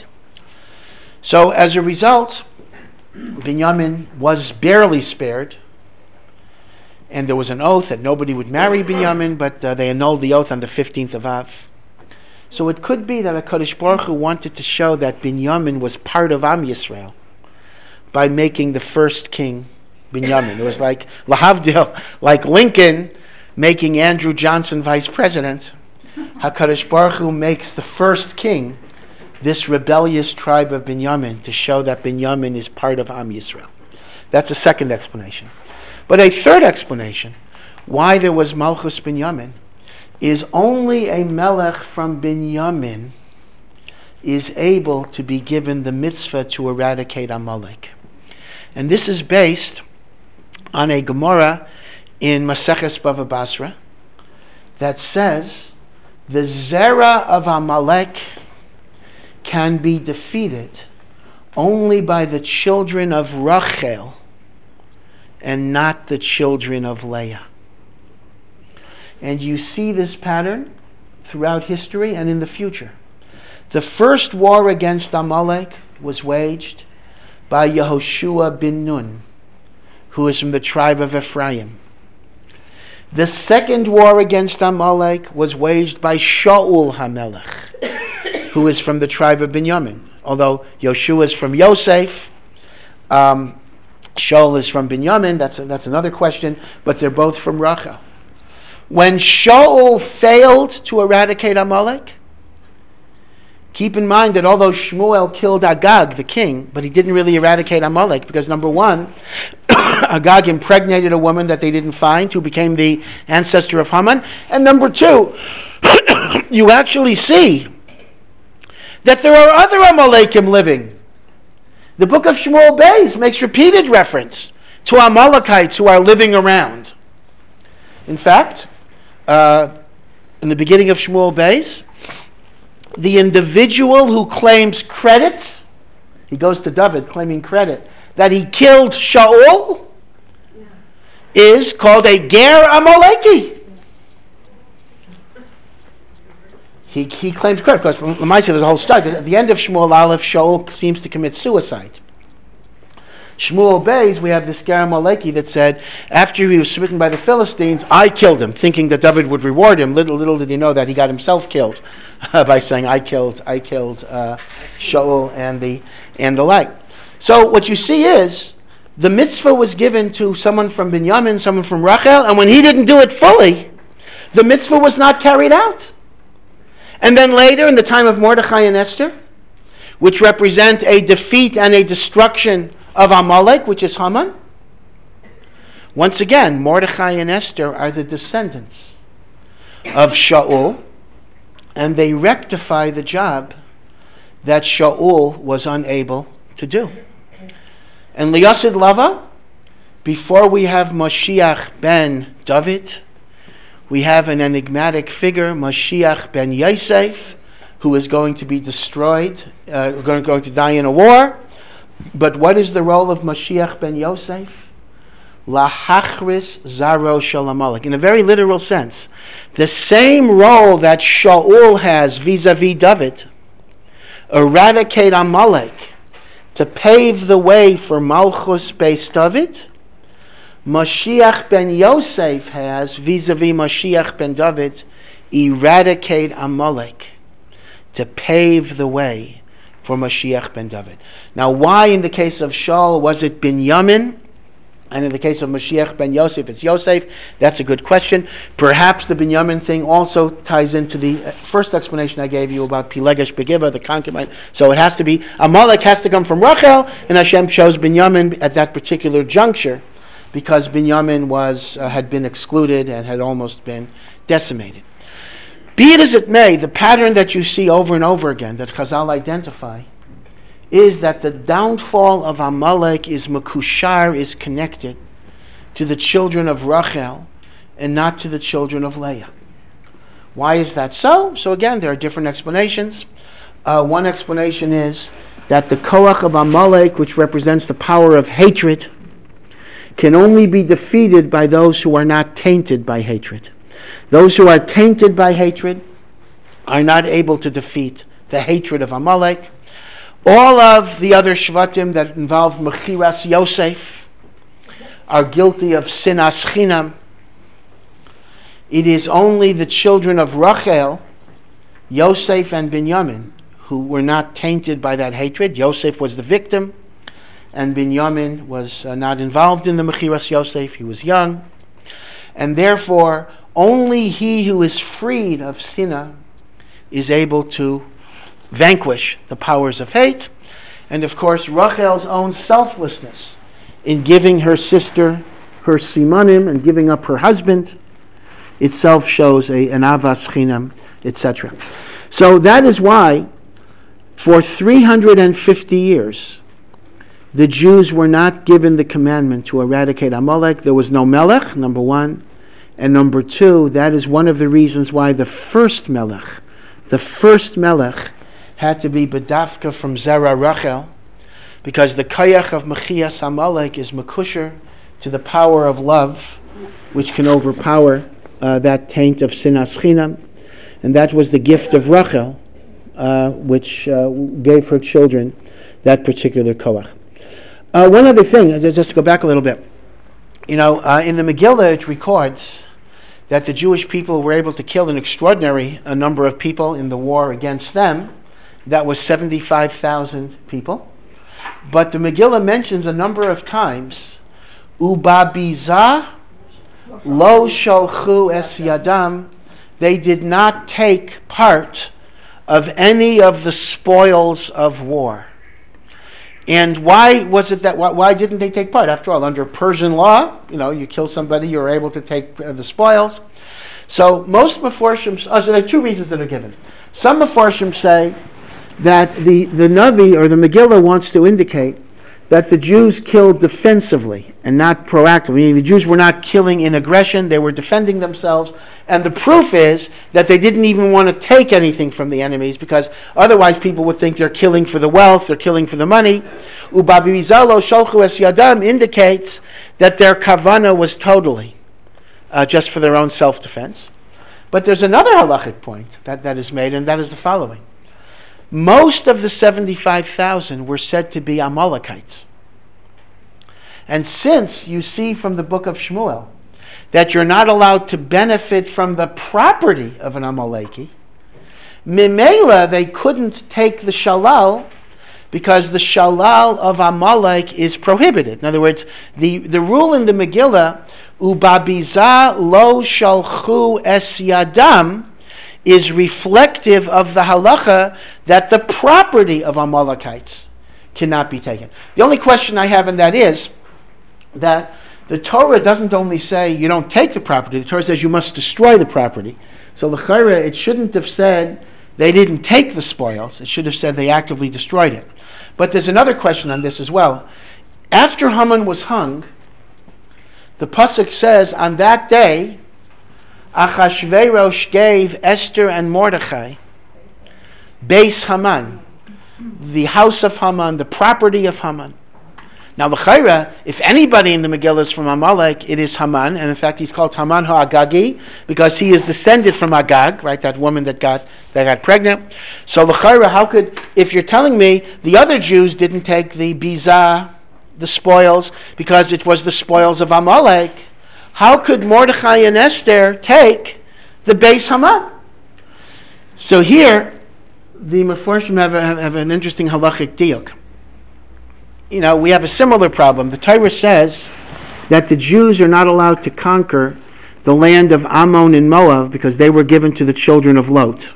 so as a result, Binyamin was barely spared, and there was an oath that nobody would marry Binyamin, but they annulled the oath on the 15th of Av. So it could be that HaKadosh Baruch Hu wanted to show that Binyamin was part of Am Yisrael by making the first king Binyamin. It was like Lahavdil, like Lincoln making Andrew Johnson vice president. HaKadosh Baruch Hu makes the first king this rebellious tribe of Binyamin to show that Binyamin is part of Am Yisrael. That's a second explanation. But a third explanation, why there was Malchus Binyamin, is only a melech from Binyamin is able to be given the mitzvah to eradicate Amalek. And this is based on a Gemara in Maseches Bava Basra that says the Zera of Amalek can be defeated only by the children of Rachel and not the children of Leah. And you see this pattern throughout history and in the future. The first war against Amalek was waged by Yehoshua bin Nun, who is from the tribe of Ephraim. The second war against Amalek was waged by Shaul HaMelech, who is from the tribe of Binyamin. Although Yoshua is from Yosef, Shaul is from Binyamin, that's another question, but they're both from Rachel. When Shaul failed to eradicate Amalek, Keep in mind that although Shmuel killed Agag, the king, but he didn't really eradicate Amalek because, number one, Agag impregnated a woman that they didn't find who became the ancestor of Haman. And number two, you actually see that there are other Amalekim living. The book of Shmuel Beis makes repeated reference to Amalekites who are living around. In fact, in the beginning of Shmuel Beis, the individual who claims credit, he goes to David claiming credit, that he killed Shaul, is called a Ger Amaleki. He claims credit, because there's a whole story. At the end of Shmuel Aleph, Shaul seems to commit suicide. Shmuel Beis, we have this Ger Amaleki that said, after he was smitten by the Philistines, I killed him, thinking that David would reward him. Little did he know that he got himself killed by saying, I killed Shaul and the like. So what you see is, the mitzvah was given to someone from Binyamin, someone from Rachel, and when he didn't do it fully, the mitzvah was not carried out. And then later, in the time of Mordechai and Esther, which represent a defeat and a destruction of Amalek, which is Haman, once again, Mordechai and Esther are the descendants of Shaul, and they rectify the job that Shaul was unable to do. And Liyasid Lava, before we have Mashiach ben David, we have an enigmatic figure, Mashiach ben Yosef, who is going to be destroyed, going to die in a war. But what is the role of Mashiach ben Yosef? Lahachris zaro shel Amalek. In a very literal sense, the same role that Shaul has vis-a-vis David, eradicate Amalek, to pave the way for Malchus Beis David, Mashiach ben Yosef has vis-a-vis Mashiach ben David, eradicate Amalek, to pave the way for Mashiach ben David. Now, why in the case of Shaul was it Binyamin, and in the case of Mashiach ben Yosef it's Yosef? That's a good question. Perhaps the Binyamin thing also ties into the first explanation I gave you about Pilegesh Begiva, the concubine. So it has to be, Amalek has to come from Rachel, and Hashem chose Binyamin at that particular juncture, because Binyamin had been excluded and had almost been decimated. Be it as it may, the pattern that you see over and over again, that Chazal identify, is that the downfall of Amalek is Mekushar, is connected to the children of Rachel and not to the children of Leah. Why is that so? So again, there are different explanations. One explanation is that the Koach of Amalek, which represents the power of hatred, can only be defeated by those who are not tainted by hatred. Those who are tainted by hatred are not able to defeat the hatred of Amalek. All of the other Shvatim that involve Mechiras Yosef are guilty of Sinas Chinam. It is only the children of Rachel, Yosef and Binyamin, who were not tainted by that hatred. Yosef was the victim, and Binyamin was not involved in the Mechiras Yosef. He was young. And therefore, only he who is freed of Sinah is able to vanquish the powers of hate. And of course, Rachel's own selflessness in giving her sister her simanim and giving up her husband itself shows an avas chinam, etc. So that is why for 350 years the Jews were not given the commandment to eradicate Amalek. There was no melech, number one. And number two, that is one of the reasons why the first melech had to be bedafka from Zera Rachel, because the kayach of Mechias Amalek is mekusher to the power of love, which can overpower that taint of Sinas Chinam. And that was the gift of Rachel, which gave her children that particular koach. One other thing, just to go back a little bit. In the Megillah it records that the Jewish people were able to kill an extraordinary number of people in the war against them. That was 75,000 people. But the Megillah mentions a number of times, Ubabiza lo sholchu es yadam, they did not take part of any of the spoils of war. And why was it that? Why didn't they take part? After all, under Persian law, you kill somebody, you're able to take the spoils. So most Meforshim, so there are two reasons that are given. Some Meforshim say that the Navi or the Megillah wants to indicate that the Jews killed defensively and not proactively. Meaning the Jews were not killing in aggression, they were defending themselves. And the proof is that they didn't even want to take anything from the enemies, because otherwise people would think they're killing for the wealth, they're killing for the money. Ubabizalo sholchu es yadam indicates that their kavana was totally just for their own self-defense. But there's another halachic point that is made, and that is the following. Most of the 75,000 were said to be Amalekites. And since you see from the book of Shmuel that you're not allowed to benefit from the property of an Amaleki, Mimela, they couldn't take the shalal because the shalal of Amalek is prohibited. In other words, the rule in the Megillah, Ubabiza lo shalchu es yadam, is reflective of the halacha that the property of Amalekites cannot be taken. The only question I have in that is that the Torah doesn't only say you don't take the property, the Torah says you must destroy the property. So l'chayra, it shouldn't have said they didn't take the spoils, it should have said they actively destroyed it. But there's another question on this as well. After Haman was hung, the pasuk says on that day, Achashverosh gave Esther and Mordechai Beis Haman, the house of Haman, the property of Haman. Now, l'chayra, if anybody in the Megillah is from Amalek, it is Haman, and in fact, he's called Haman ha'Agagi because he is descended from Agag, right? That woman that got pregnant. So, l'chayra, how could, if you're telling me the other Jews didn't take the biza, the spoils, because it was the spoils of Amalek, how could Mordechai and Esther take the Beis Haman? So here, the Meforshim have an interesting halachic diuk. We have a similar problem. The Torah says that the Jews are not allowed to conquer the land of Ammon and Moab because they were given to the children of Lot.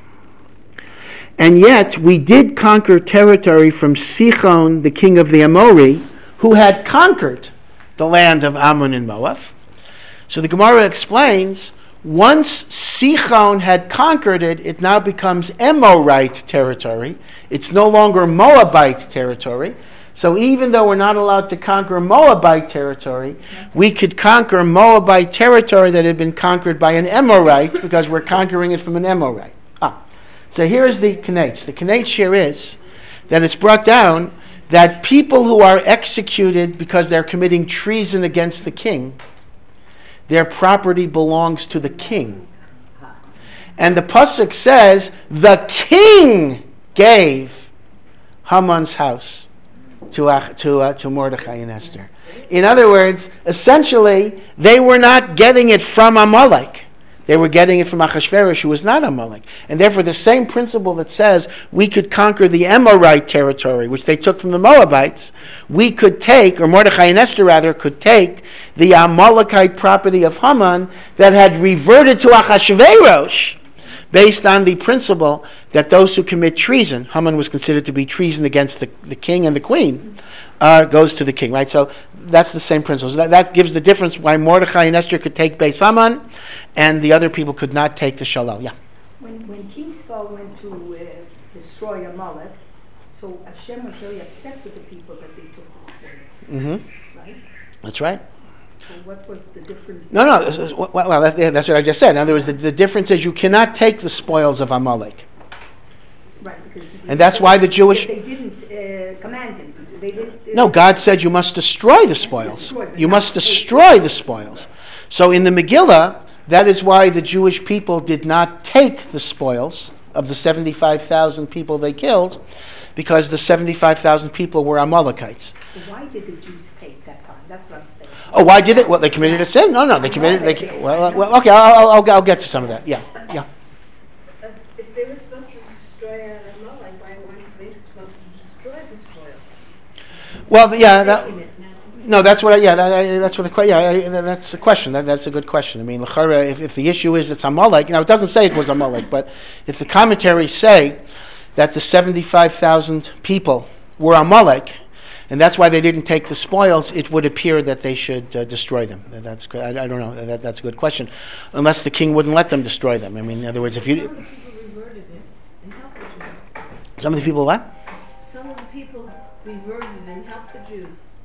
And yet, we did conquer territory from Sichon, the king of the Amori, who had conquered the land of Ammon and Moab. So the Gemara explains, once Sichon had conquered it, it now becomes Amorite territory. It's no longer Moabite territory. So even though we're not allowed to conquer Moabite territory, we could conquer Moabite territory that had been conquered by an Amorite because we're conquering it from an Amorite. So here is the Kenetz. The Kenetz here is that it's brought down that people who are executed because they're committing treason against the king, their property belongs to the king. And the pasuk says, the king gave Haman's house to Mordechai and Esther. In other words, essentially, they were not getting it from Amalek. They were getting it from Achashverosh, who was not Amalek. And therefore, the same principle that says we could conquer the Amorite territory, which they took from the Moabites, we could take, or Mordechai and Esther rather, could take the Amalekite property of Haman that had reverted to Achashverosh, based on the principle that those who commit treason, Haman was considered to be treason against the king and the queen, goes to the king, right? So that's the same principle. So that gives the difference why Mordechai and Esther could take Beis Haman and the other people could not take the Shalal. Yeah. When King Saul went to destroy Amalek, so Hashem was very upset with the people that they took the spoils, right? That's right. So what was the difference? No. Well, that's what I just said. In other words, the difference is you cannot take the spoils of Amalek. Right, because and that's why the Jewish... They didn't command him. They didn't, no, God said you must destroy the spoils. You must destroy the spoils. So in the Megillah, that is why the Jewish people did not take the spoils of the 75,000 people they killed, because the 75,000 people were Amalekites. Why did the Jews take that time? That's what I'm saying. Oh, why did it? Well, they committed a sin? No, they committed... okay, I'll get to some of that. Yeah. If they were supposed to destroy Amalek, why weren't they supposed to destroy the spoil? Well, yeah, No, that's what. That's what the that's the question. That's a good question. I mean, l'chara, if the issue is it's Amalek, it doesn't say it was Amalek, but if the commentaries say that the 75,000 people were Amalek, and that's why they didn't take the spoils, it would appear that they should destroy them. That's good. I don't know. That's a good question, unless the king wouldn't let them destroy them. I mean, in other words, if you Some of the people reverted it and helped the Jews. some of the people what? Some of the people reverted and helped the Jews.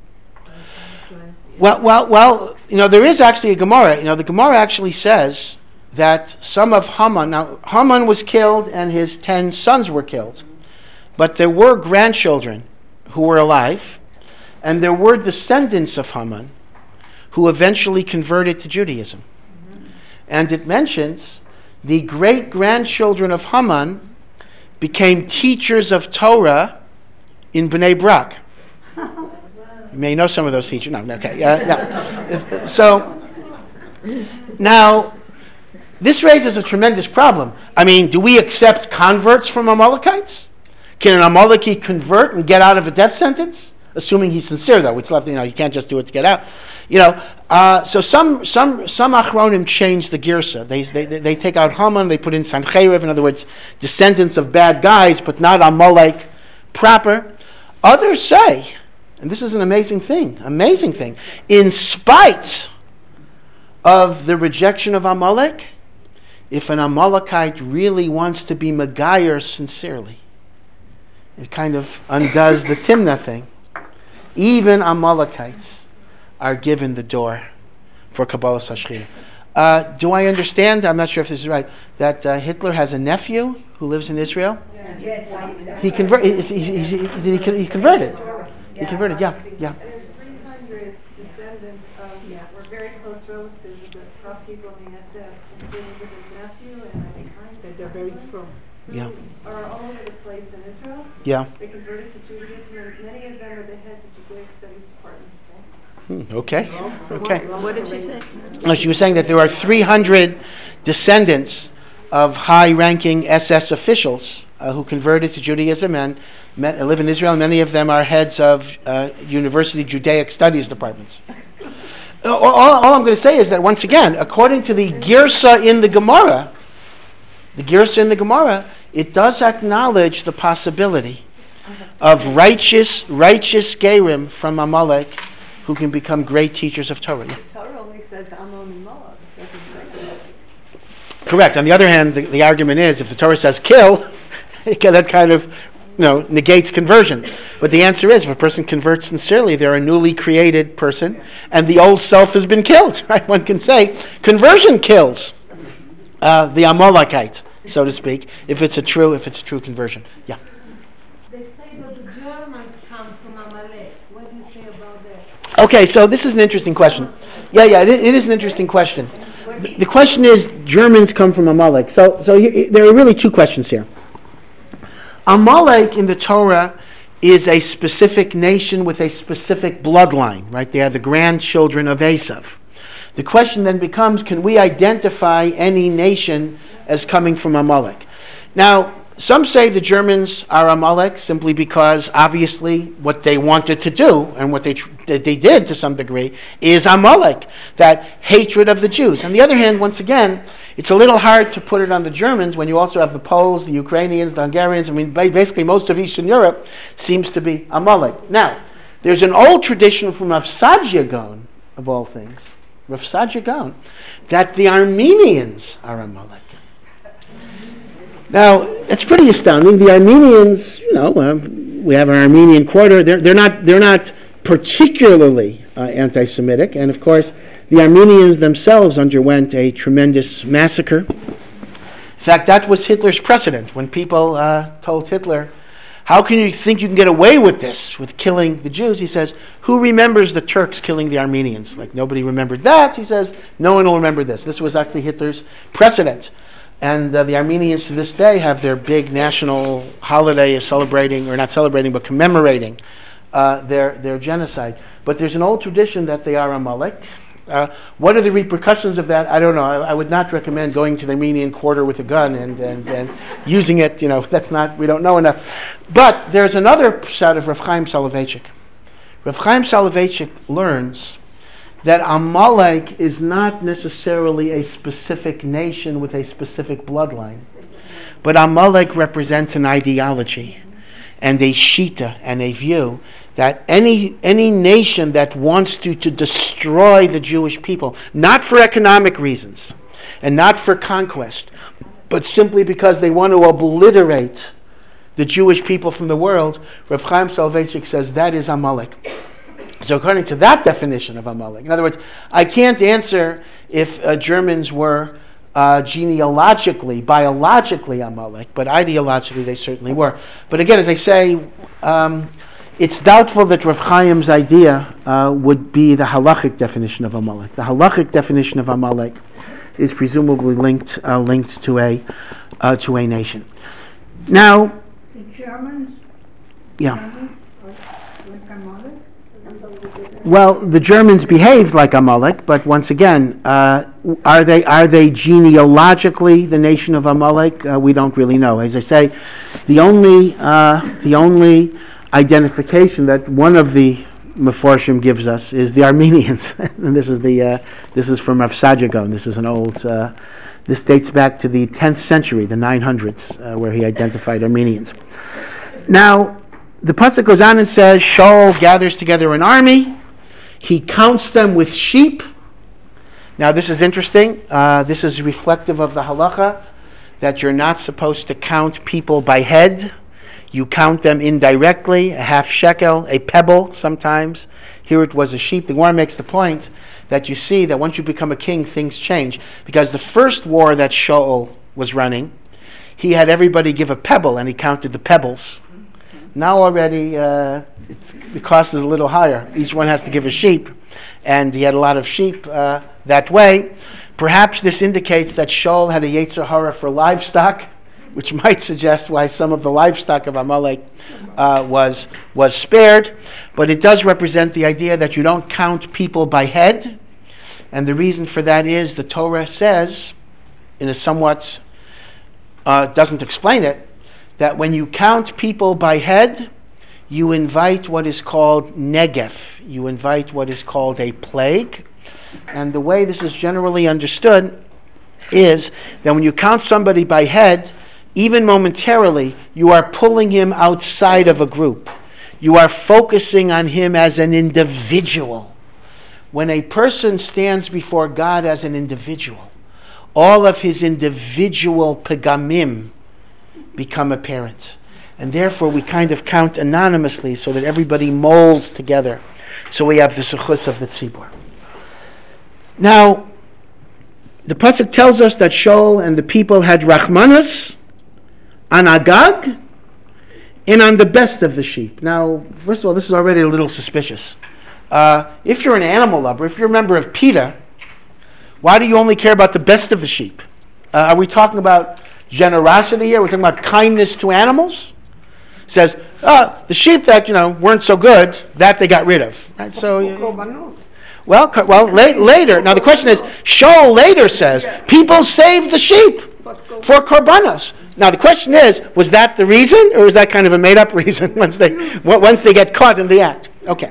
Well, there is actually a Gemara. The Gemara actually says that some of Haman. Now, Haman was killed, and his 10 sons were killed, but there were grandchildren who were alive, and there were descendants of Haman who eventually converted to Judaism. And it mentions the great-grandchildren of Haman became teachers of Torah in Bnei Brak. You may know some of those teachers. No, okay. No. So, now, this raises a tremendous problem. I mean, do we accept converts from Amalekites? Can an Amalekite convert and get out of a death sentence? Assuming he's sincere, though. It's left, you can't just do it to get out. So some Achronim change the Girsa. They take out Haman, they put in Sancheriv, in other words, descendants of bad guys, but not Amalek proper. Others say, and this is an amazing thing, in spite of the rejection of Amalek, if an Amalekite really wants to be Megayer sincerely, it kind of undoes the Timnah thing. Even Amalekites are given the door for Kabbalah Sashchina. Do I understand? I'm not sure if this is right. That Hitler has a nephew who lives in Israel. Yes. He converted. He converted. He converted. Yeah. And 300 descendants were very close relatives of the top people in the SS, including his nephew and I think They're very from. Yeah. are all over the place in Israel. Yeah. They converted to Judaism, and many of them are the heads of Judaic studies departments. Okay. What did she say? No, she was saying that there are 300 descendants of high-ranking SS officials who converted to Judaism and live in Israel. Many of them are heads of university Judaic studies departments. All I'm going to say is that, once again, according to the Girsa in the Gemara, it does acknowledge the possibility of righteous Gerim from Amalek who can become great teachers of Torah. Torah only says Ammon and Moab. It doesn't say Correct. On the other hand, the argument is if the Torah says kill, that kind of negates conversion. But the answer is if a person converts sincerely, they're a newly created person, and the old self has been killed. Right? One can say conversion kills the Amalekite, so to speak, if it's a true conversion. Yeah. They say that the Germans come from Amalek. What do you say about that? Okay, so this is an interesting question. Yeah, it is an interesting question. The question is, Germans come from Amalek. So there are really two questions here. Amalek in the Torah is a specific nation with a specific bloodline, right? They are the grandchildren of Esav. The question then becomes, can we identify any nation as coming from Amalek? Now, some say the Germans are Amalek simply because, obviously, what they wanted to do, and what they did to some degree, is Amalek, that hatred of the Jews. On the other hand, once again, it's a little hard to put it on the Germans when you also have the Poles, the Ukrainians, the Hungarians. I mean, basically most of Eastern Europe seems to be Amalek. Now, there's an old tradition from Rav Saadia Gaon, of all things, Rav Saadia Gaon, that the Armenians are Amalek. Now, it's pretty astounding. The Armenians, we have an Armenian quarter. They're not particularly anti-Semitic, and of course, the Armenians themselves underwent a tremendous massacre. In fact, that was Hitler's precedent. When people told Hitler, "How can you think you can get away with this, with killing the Jews?" He says, "Who remembers the Turks killing the Armenians?" Like nobody remembered that. He says, "No one will remember this." This was actually Hitler's precedent. And the Armenians to this day have their big national holiday of celebrating, or not celebrating, but commemorating their genocide. But there's an old tradition that they are Amalek. What are the repercussions of that? I don't know. I would not recommend going to the Armenian quarter with a gun and using it. We don't know enough. But there's another shot of Rav Chaim Soloveitchik. Rav Chaim Soloveitchik learns that Amalek is not necessarily a specific nation with a specific bloodline, but Amalek represents an ideology and a shita and a view that any nation that wants to destroy the Jewish people, not for economic reasons and not for conquest, but simply because they want to obliterate the Jewish people from the world, Rav Chaim Soloveitchik says that is Amalek. So according to that definition of Amalek, in other words, I can't answer if Germans were genealogically, biologically Amalek, but ideologically they certainly were. But again, as I say, it's doubtful that Rav Chaim's idea would be the halachic definition of Amalek. The halachic definition of Amalek is presumably linked to a nation. Now, The Germans? yeah. Germans are like Amalek? Well, the Germans behaved like Amalek, but once again, are they genealogically the nation of Amalek? We don't really know. As I say, the only identification that one of the Meforshim gives us is the Armenians, and this is from Rav Sajagon. This is an old. This dates back to the 10th century, the 900s, where he identified Armenians. Now, the pasuk goes on and says, Shaul gathers together an army. He counts them with sheep. Now, this is interesting. This is reflective of the halacha that you're not supposed to count people by head. You count them indirectly, a half shekel, a pebble sometimes. Here it was a sheep. The Gemara makes the point that you see that once you become a king, things change. Because the first war that Shaul was running, he had everybody give a pebble, and he counted the pebbles. Now already the cost is a little higher. Each one has to give a sheep, and he had a lot of sheep that way. Perhaps this indicates that Shaul had a yetzer hara for livestock, which might suggest why some of the livestock of Amalek was spared. But it does represent the idea that you don't count people by head, and the reason for that is the Torah says, in a somewhat doesn't explain it, that when you count people by head, you invite what is called negef. You invite what is called a plague. And the way this is generally understood is that when you count somebody by head, even momentarily, you are pulling him outside of a group. You are focusing on him as an individual. When a person stands before God as an individual, all of his individual pegamim become apparent. And therefore we kind of count anonymously so that everybody molds together. So we have the sechus of the tzibur. Now, the pasuk tells us that Shaul and the people had rachmanas on Agag and on the best of the sheep. Now, first of all, this is already a little suspicious. If you're an animal lover, if you're a member of PETA, why do you only care about the best of the sheep? Are we talking about generosity here? We're talking about kindness to animals. It says, the sheep that weren't so good, that they got rid of. Right? So, later. Now the question is, Shaul later says, people saved the sheep for korbanos. Now the question is, was that the reason, or is that kind of a made-up reason once they get caught in the act? Okay.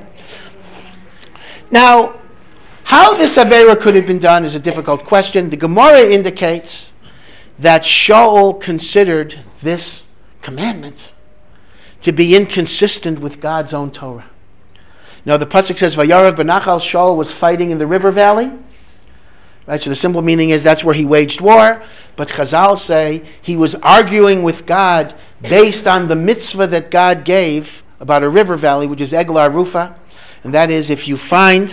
Now, how this avera could have been done is a difficult question. The Gemara indicates that Shaul considered this commandment to be inconsistent with God's own Torah. Now the pasuk says, Vayarav benachal, Shaul was fighting in the river valley. Right, so the simple meaning is that's where he waged war. But Chazal say he was arguing with God based on the mitzvah that God gave about a river valley, which is Eglah Rufa. And that is if you find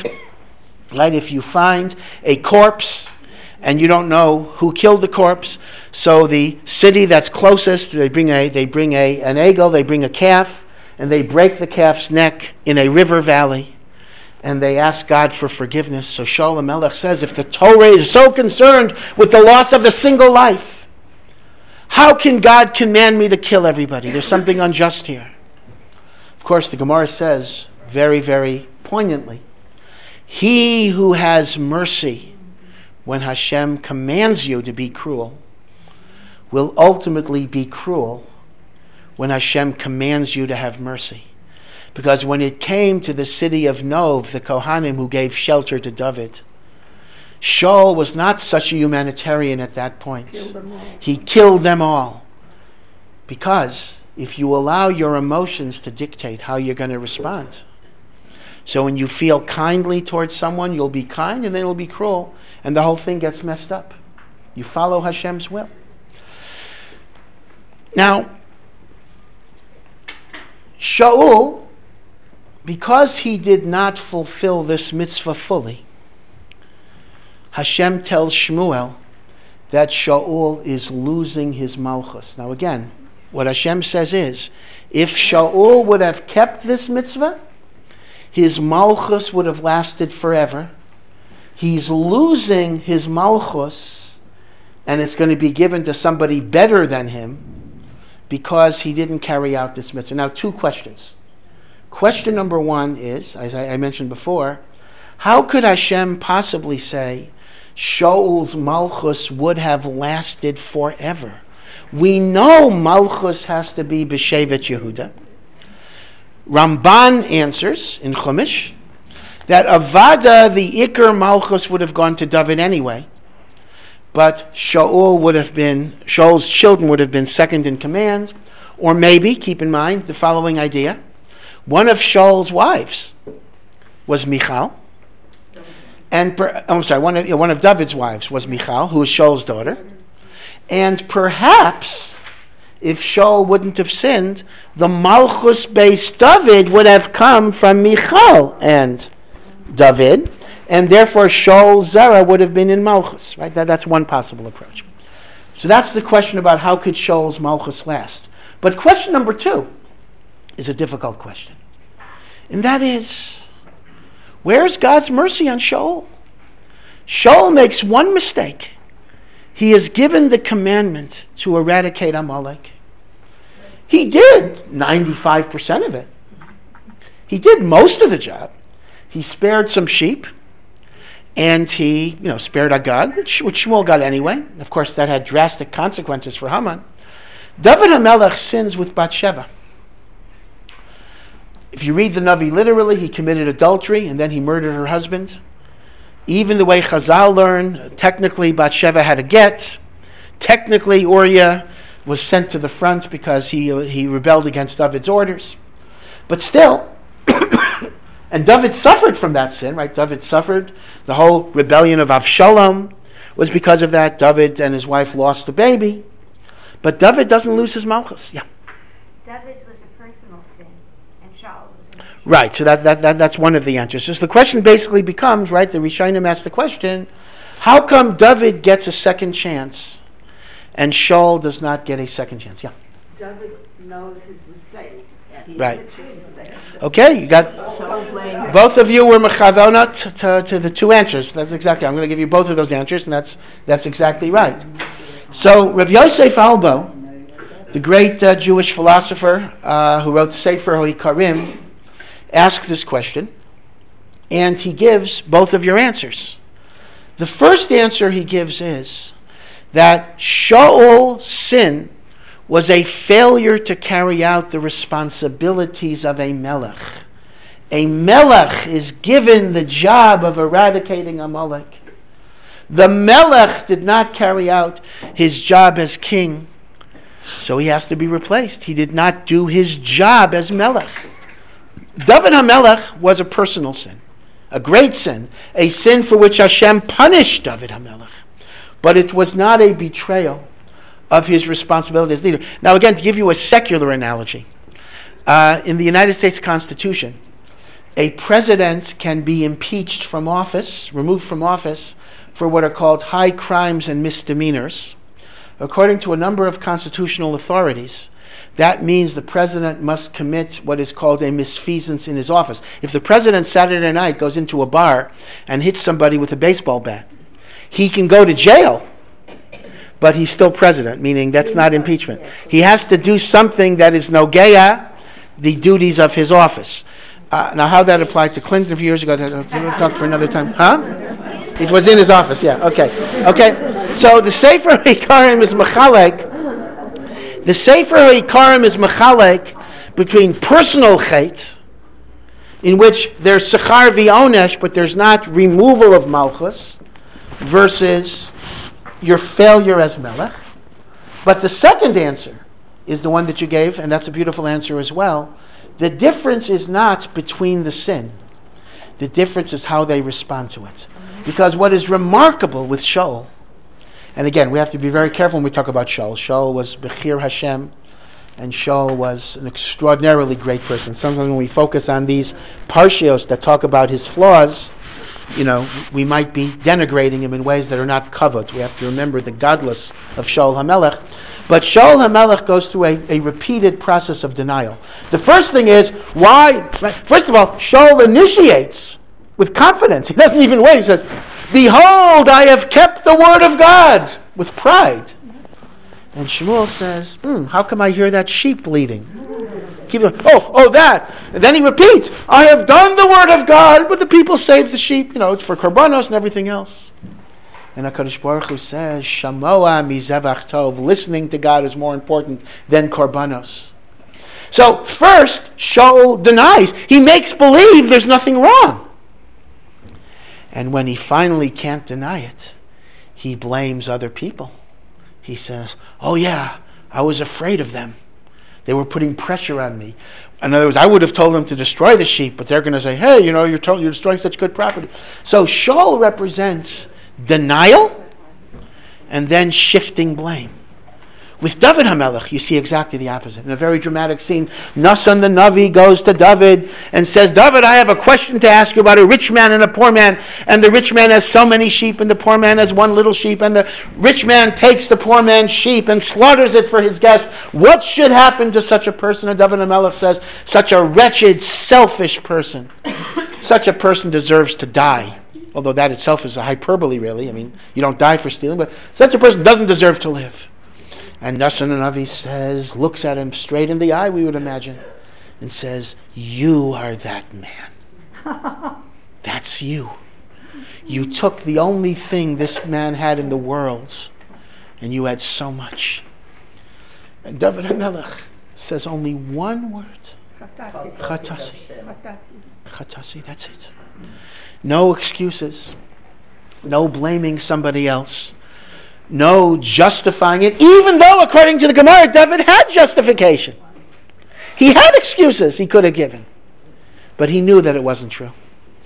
a corpse and you don't know who killed the corpse, so the city that's closest, they bring an egel, they bring a calf, and they break the calf's neck in a river valley, and they ask God for forgiveness. So Shaul HaMelech says, if the Torah is so concerned with the loss of a single life, how can God command me to kill everybody? There's something unjust here. Of course, the Gemara says very, very poignantly, he who has mercy when Hashem commands you to be cruel will ultimately be cruel when Hashem commands you to have mercy. Because when it came to the city of Nov, the Kohanim who gave shelter to David, Shaul was not such a humanitarian at that point. He killed them all. Because if you allow your emotions to dictate how you're going to respond. So when you feel kindly towards someone, you'll be kind and then it'll be cruel. And the whole thing gets messed up. You follow Hashem's will. Now, Shaul, because he did not fulfill this mitzvah fully, Hashem tells Shmuel that Shaul is losing his malchus. Now again, what Hashem says is, if Shaul would have kept this mitzvah, his malchus would have lasted forever. He's losing his malchus, and it's going to be given to somebody better than him because he didn't carry out this mitzvah. Now, two questions. Question number one is, as I mentioned before, how could Hashem possibly say Shaul's malchus would have lasted forever? We know malchus has to be b'shevet Yehuda. Ramban answers in Chumash that Avada, the Iker malchus, would have gone to David anyway, but Shaul's children would have been second in command, or maybe, keep in mind the following idea, one of Shaul's wives was Michal, and one of David's wives was Michal, who was Shaul's daughter, and perhaps if Shaul wouldn't have sinned, the malchus-based David would have come from Michal and David, and therefore Shaul's Zerah would have been in malchus. Right? That's one possible approach. So that's the question about how could Shaul's malchus last. But question number two is a difficult question, and that is, where's God's mercy on Shaul? Shaul makes one mistake. He is given the commandment to eradicate Amalek. He did 95% of it. He did most of the job. He spared some sheep, and he, spared Agag, which Shmuel got anyway. Of course, that had drastic consequences for Haman. David HaMelech sins with Bathsheba. If you read the Navi literally, he committed adultery, and then he murdered her husband. Even the way Chazal learn, technically Bathsheba had a get. Technically Uriah was sent to the front because he rebelled against David's orders. But still, and David suffered from that sin, right? David suffered. The whole rebellion of Avshalom was because of that. David and his wife lost the baby. But David doesn't lose his malchus. Yeah. David's was a personal sin, and Shaul's was a... Right, so that's one of the answers. So the question basically becomes, right, the Rishonim asked the question, how come David gets a second chance and Shaul does not get a second chance? Yeah. David knows his mistake. He Right. admits his mistake. Okay, you got, both of you were mechavonat to the two answers. That's exactly, I'm going to give you both of those answers, and that's exactly right. So Rav Yosef Albo, the great Jewish philosopher who wrote Sefer HaIkarim, asked this question, and he gives both of your answers. The first answer he gives is that Shaul's sin was a failure to carry out the responsibilities of a melech. A melech is given the job of eradicating Amalek. The melech did not carry out his job as king, so he has to be replaced. He did not do his job as melech. David HaMelech was a personal sin, a great sin, a sin for which Hashem punished David HaMelech. But it was not a betrayal of his responsibility as leader. Now again, to give you a secular analogy, in the United States Constitution, a president can be impeached from office, removed from office, for what are called high crimes and misdemeanors. According to a number of constitutional authorities, that means the president must commit what is called a misfeasance in his office. If the president Saturday night goes into a bar and hits somebody with a baseball bat, he can go to jail, but he's still president, meaning that's not impeachment. He has to do something that is nogeya, the duties of his office. Now how that applied to Clinton a few years ago, we'll talk for another time. Huh? It was in his office, yeah, okay. So the Sefer HaIkarim is Mechalek. The Sefer HaIkarim is Mechalek between personal chait, in which there's sechar v'onesh, but there's not removal of malchus, versus your failure as melech. But the second answer is the one that you gave, and that's a beautiful answer as well. The difference is not between the sin. The difference is how they respond to it. Because what is remarkable with Shaul, and again, we have to be very careful when we talk about Shaul. Shaul was Bechir Hashem, and Shaul was an extraordinarily great person. Sometimes when we focus on these parshios that talk about his flaws, we might be denigrating him in ways that are not covered. We have to remember the godless of Shaul HaMelech. But Shaul HaMelech goes through a repeated process of denial. The first thing is, why? First of all, Shaul initiates with confidence. He doesn't even wait. He says, "Behold, I have kept the word of God," with pride. And Shmuel says, how come I hear that sheep bleating? Keep going, that. And then he repeats, I have done the word of God, but the people save the sheep. It's for korbanos and everything else. And HaKadosh Baruch Hu says, Shamoa mizevach tov, listening to God is more important than korbanos. So first, Shaul denies. He makes believe there's nothing wrong. And when he finally can't deny it, he blames other people. He says, oh yeah, I was afraid of them. They were putting pressure on me. In other words, I would have told them to destroy the sheep, but they're going to say, hey, you're destroying such good property. So Shaul represents denial and then shifting blame. With David HaMelech, you see exactly the opposite. In a very dramatic scene, Nasan the Navi goes to David and says, David, I have a question to ask you about a rich man and a poor man. And the rich man has so many sheep, and the poor man has one little sheep. And the rich man takes the poor man's sheep and slaughters it for his guest. What should happen to such a person? And David HaMelech says, such a wretched, selfish person. Such a person deserves to die. Although that itself is a hyperbole, really. I mean, you don't die for stealing, but such a person doesn't deserve to live. And Nasan the Navi looks at him straight in the eye, we would imagine, and says, you are that man. That's you. You took the only thing this man had in the world, and you had so much. And David HaMelech says only one word. Chatasi. Chatasi, that's it. No excuses. No blaming somebody else. No justifying it, even though, according to the Gemara, David had justification. He had excuses he could have given. But he knew that it wasn't true.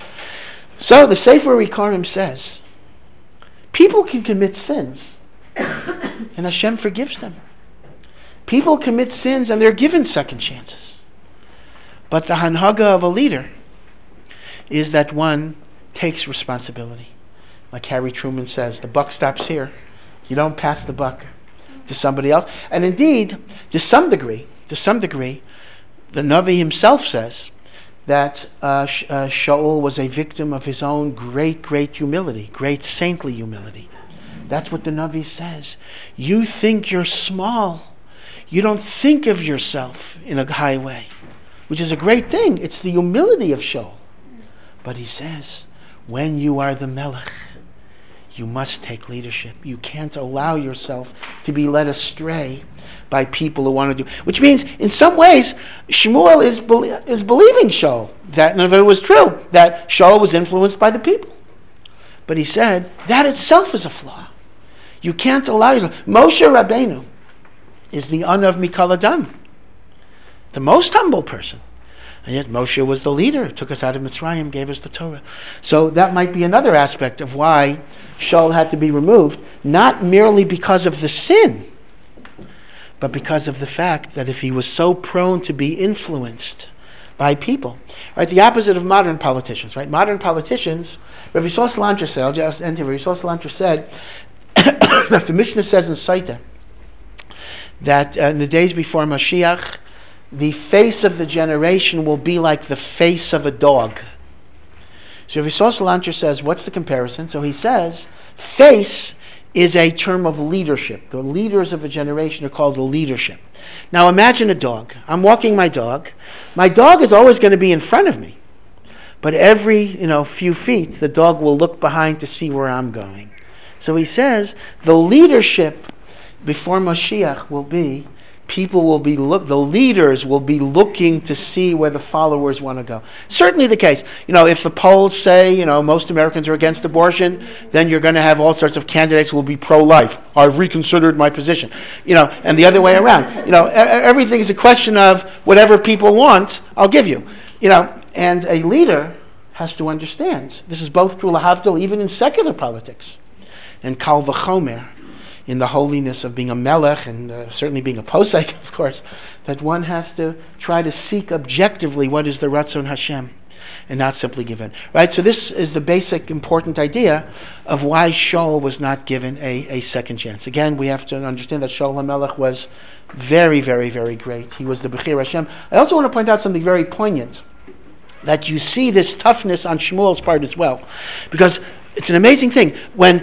So the Sefer Ikarim says, people can commit sins, and Hashem forgives them. People commit sins, and they're given second chances. But the hanhaga of a leader is that one takes responsibility. Like Harry Truman says, the buck stops here. You don't pass the buck to somebody else. And indeed, to some degree, the Navi himself says that Shaul was a victim of his own great humility, great saintly humility. That's what the Navi says. You think you're small. You don't think of yourself in a high way, which is a great thing. It's the humility of Shaul. But he says, when you are the Melech, you must take leadership. You can't allow yourself to be led astray by people who want to do. Which means, in some ways, Shmuel is believing Shaul. That none of it was true. That Shaul was influenced by the people. But he said, that itself is a flaw. You can't allow yourself. Moshe Rabbeinu is the Ana of Mikol Adam, the most humble person. And yet Moshe was the leader, took us out of Mitzrayim, gave us the Torah. So that might be another aspect of why Shaul had to be removed, not merely because of the sin, but because of the fact that if he was so prone to be influenced by people. Right? The opposite of modern politicians. Right? Modern politicians, Rav Yisrael Salanter said, I'll just end here, Rav Yisrael Salanter said, that the Mishnah says in Saita, that in the days before Mashiach, the face of the generation will be like the face of a dog. So Rav Yisrael Salanter says, what's the comparison? So he says, face is a term of leadership. The leaders of a generation are called the leadership. Now imagine a dog. I'm walking my dog. My dog is always going to be in front of me. But every few feet, the dog will look behind to see where I'm going. So he says, the leadership before Mashiach will be people will be the leaders will be looking to see where the followers want to go. Certainly the case. If the polls say, most Americans are against abortion, then you're going to have all sorts of candidates who will be pro-life. I've reconsidered my position. And the other way around. Everything is a question of whatever people want, I'll give you. And a leader has to understand. This is both true lahavdil, even in secular politics, and kal v'chomer, in the holiness of being a melech and certainly being a posek, of course, that one has to try to seek objectively what is the Ratzon Hashem and not simply give in. Right? So this is the basic important idea of why Shaul was not given a second chance. Again, we have to understand that Shaul HaMelech was very, very, very great. He was the Bechir Hashem. I also want to point out something very poignant, that you see this toughness on Shmuel's part as well. Because it's an amazing thing. When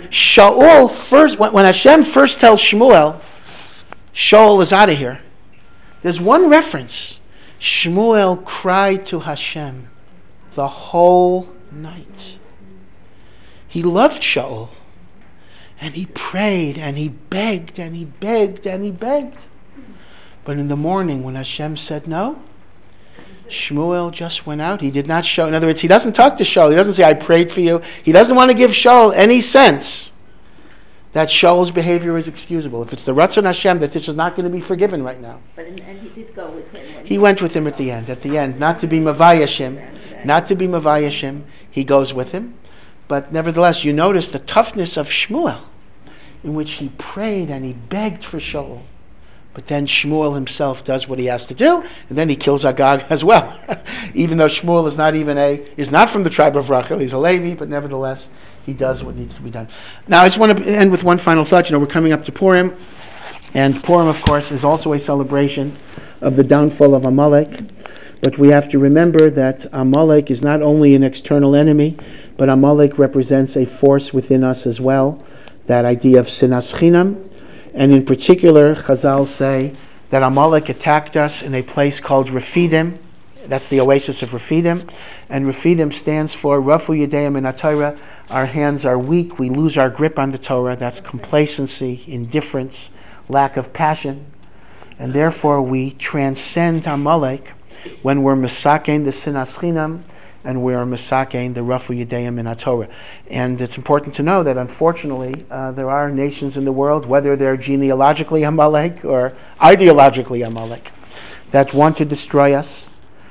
when Hashem first tells Shmuel, Shaul is out of here, there's one reference. Shmuel cried to Hashem the whole night. He loved Shaul. And he prayed and he begged and he begged and he begged. But in the morning when Hashem said no, Shmuel just went out. He did not show. In other words, he doesn't talk to Shaul. He doesn't say, I prayed for you. He doesn't want to give Shaul any sense that Shaul's behavior is excusable. If it's the Ratzon Hashem that this is not going to be forgiven right now. But and he did go with him. He went with him at the end. At the end, not to be Mavayashim. Not to be Mavayashim. He goes with him. But nevertheless, you notice the toughness of Shmuel, in which he prayed and he begged for Shaul. But then Shmuel himself does what he has to do, and then he kills Agag as well. Even though Shmuel is not from the tribe of Rachel, he's a Levi, but nevertheless, he does what needs to be done. Now, I just want to end with one final thought. We're coming up to Purim, and Purim, of course, is also a celebration of the downfall of Amalek. But we have to remember that Amalek is not only an external enemy, but Amalek represents a force within us as well. That idea of sinas chinam. And in particular, Chazal say that Amalek attacked us in a place called Refidim. That's the oasis of Refidim. And Refidim stands for Rafu Yedeim in HaTorah. Our hands are weak. We lose our grip on the Torah. That's complacency, indifference, lack of passion. And therefore we transcend Amalek when we're Mesakein the Sinas Chinam and we are Mesakein the Rafu Yedeim in HaTorah. And it's important to know that unfortunately there are nations in the world, whether they're genealogically Amalek or ideologically Amalek, that want to destroy us.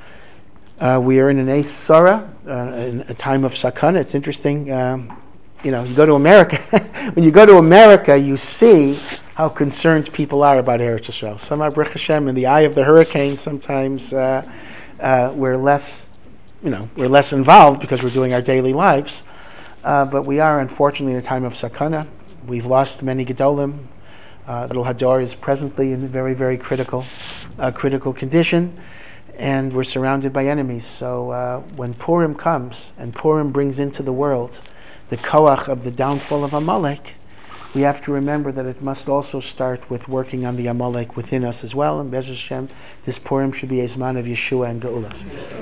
We are in an Eis Sarah, in a time of Sakana. It's interesting, you go to America. When you go to America, you see how concerned people are about Eretz Yisrael. Some are, Baruch Hashem, in the eye of the hurricane. Sometimes we're less involved because we're doing our daily lives. But we are, unfortunately, in a time of Sakana. We've lost many Gedolim. Little Hador is presently in a very, very critical condition. And we're surrounded by enemies. So when Purim comes, and Purim brings into the world the koach of the downfall of Amalek, we have to remember that it must also start with working on the Amalek within us as well. And Be'ez Hashem, this Purim should be a Zman of Yeshua and Geulah.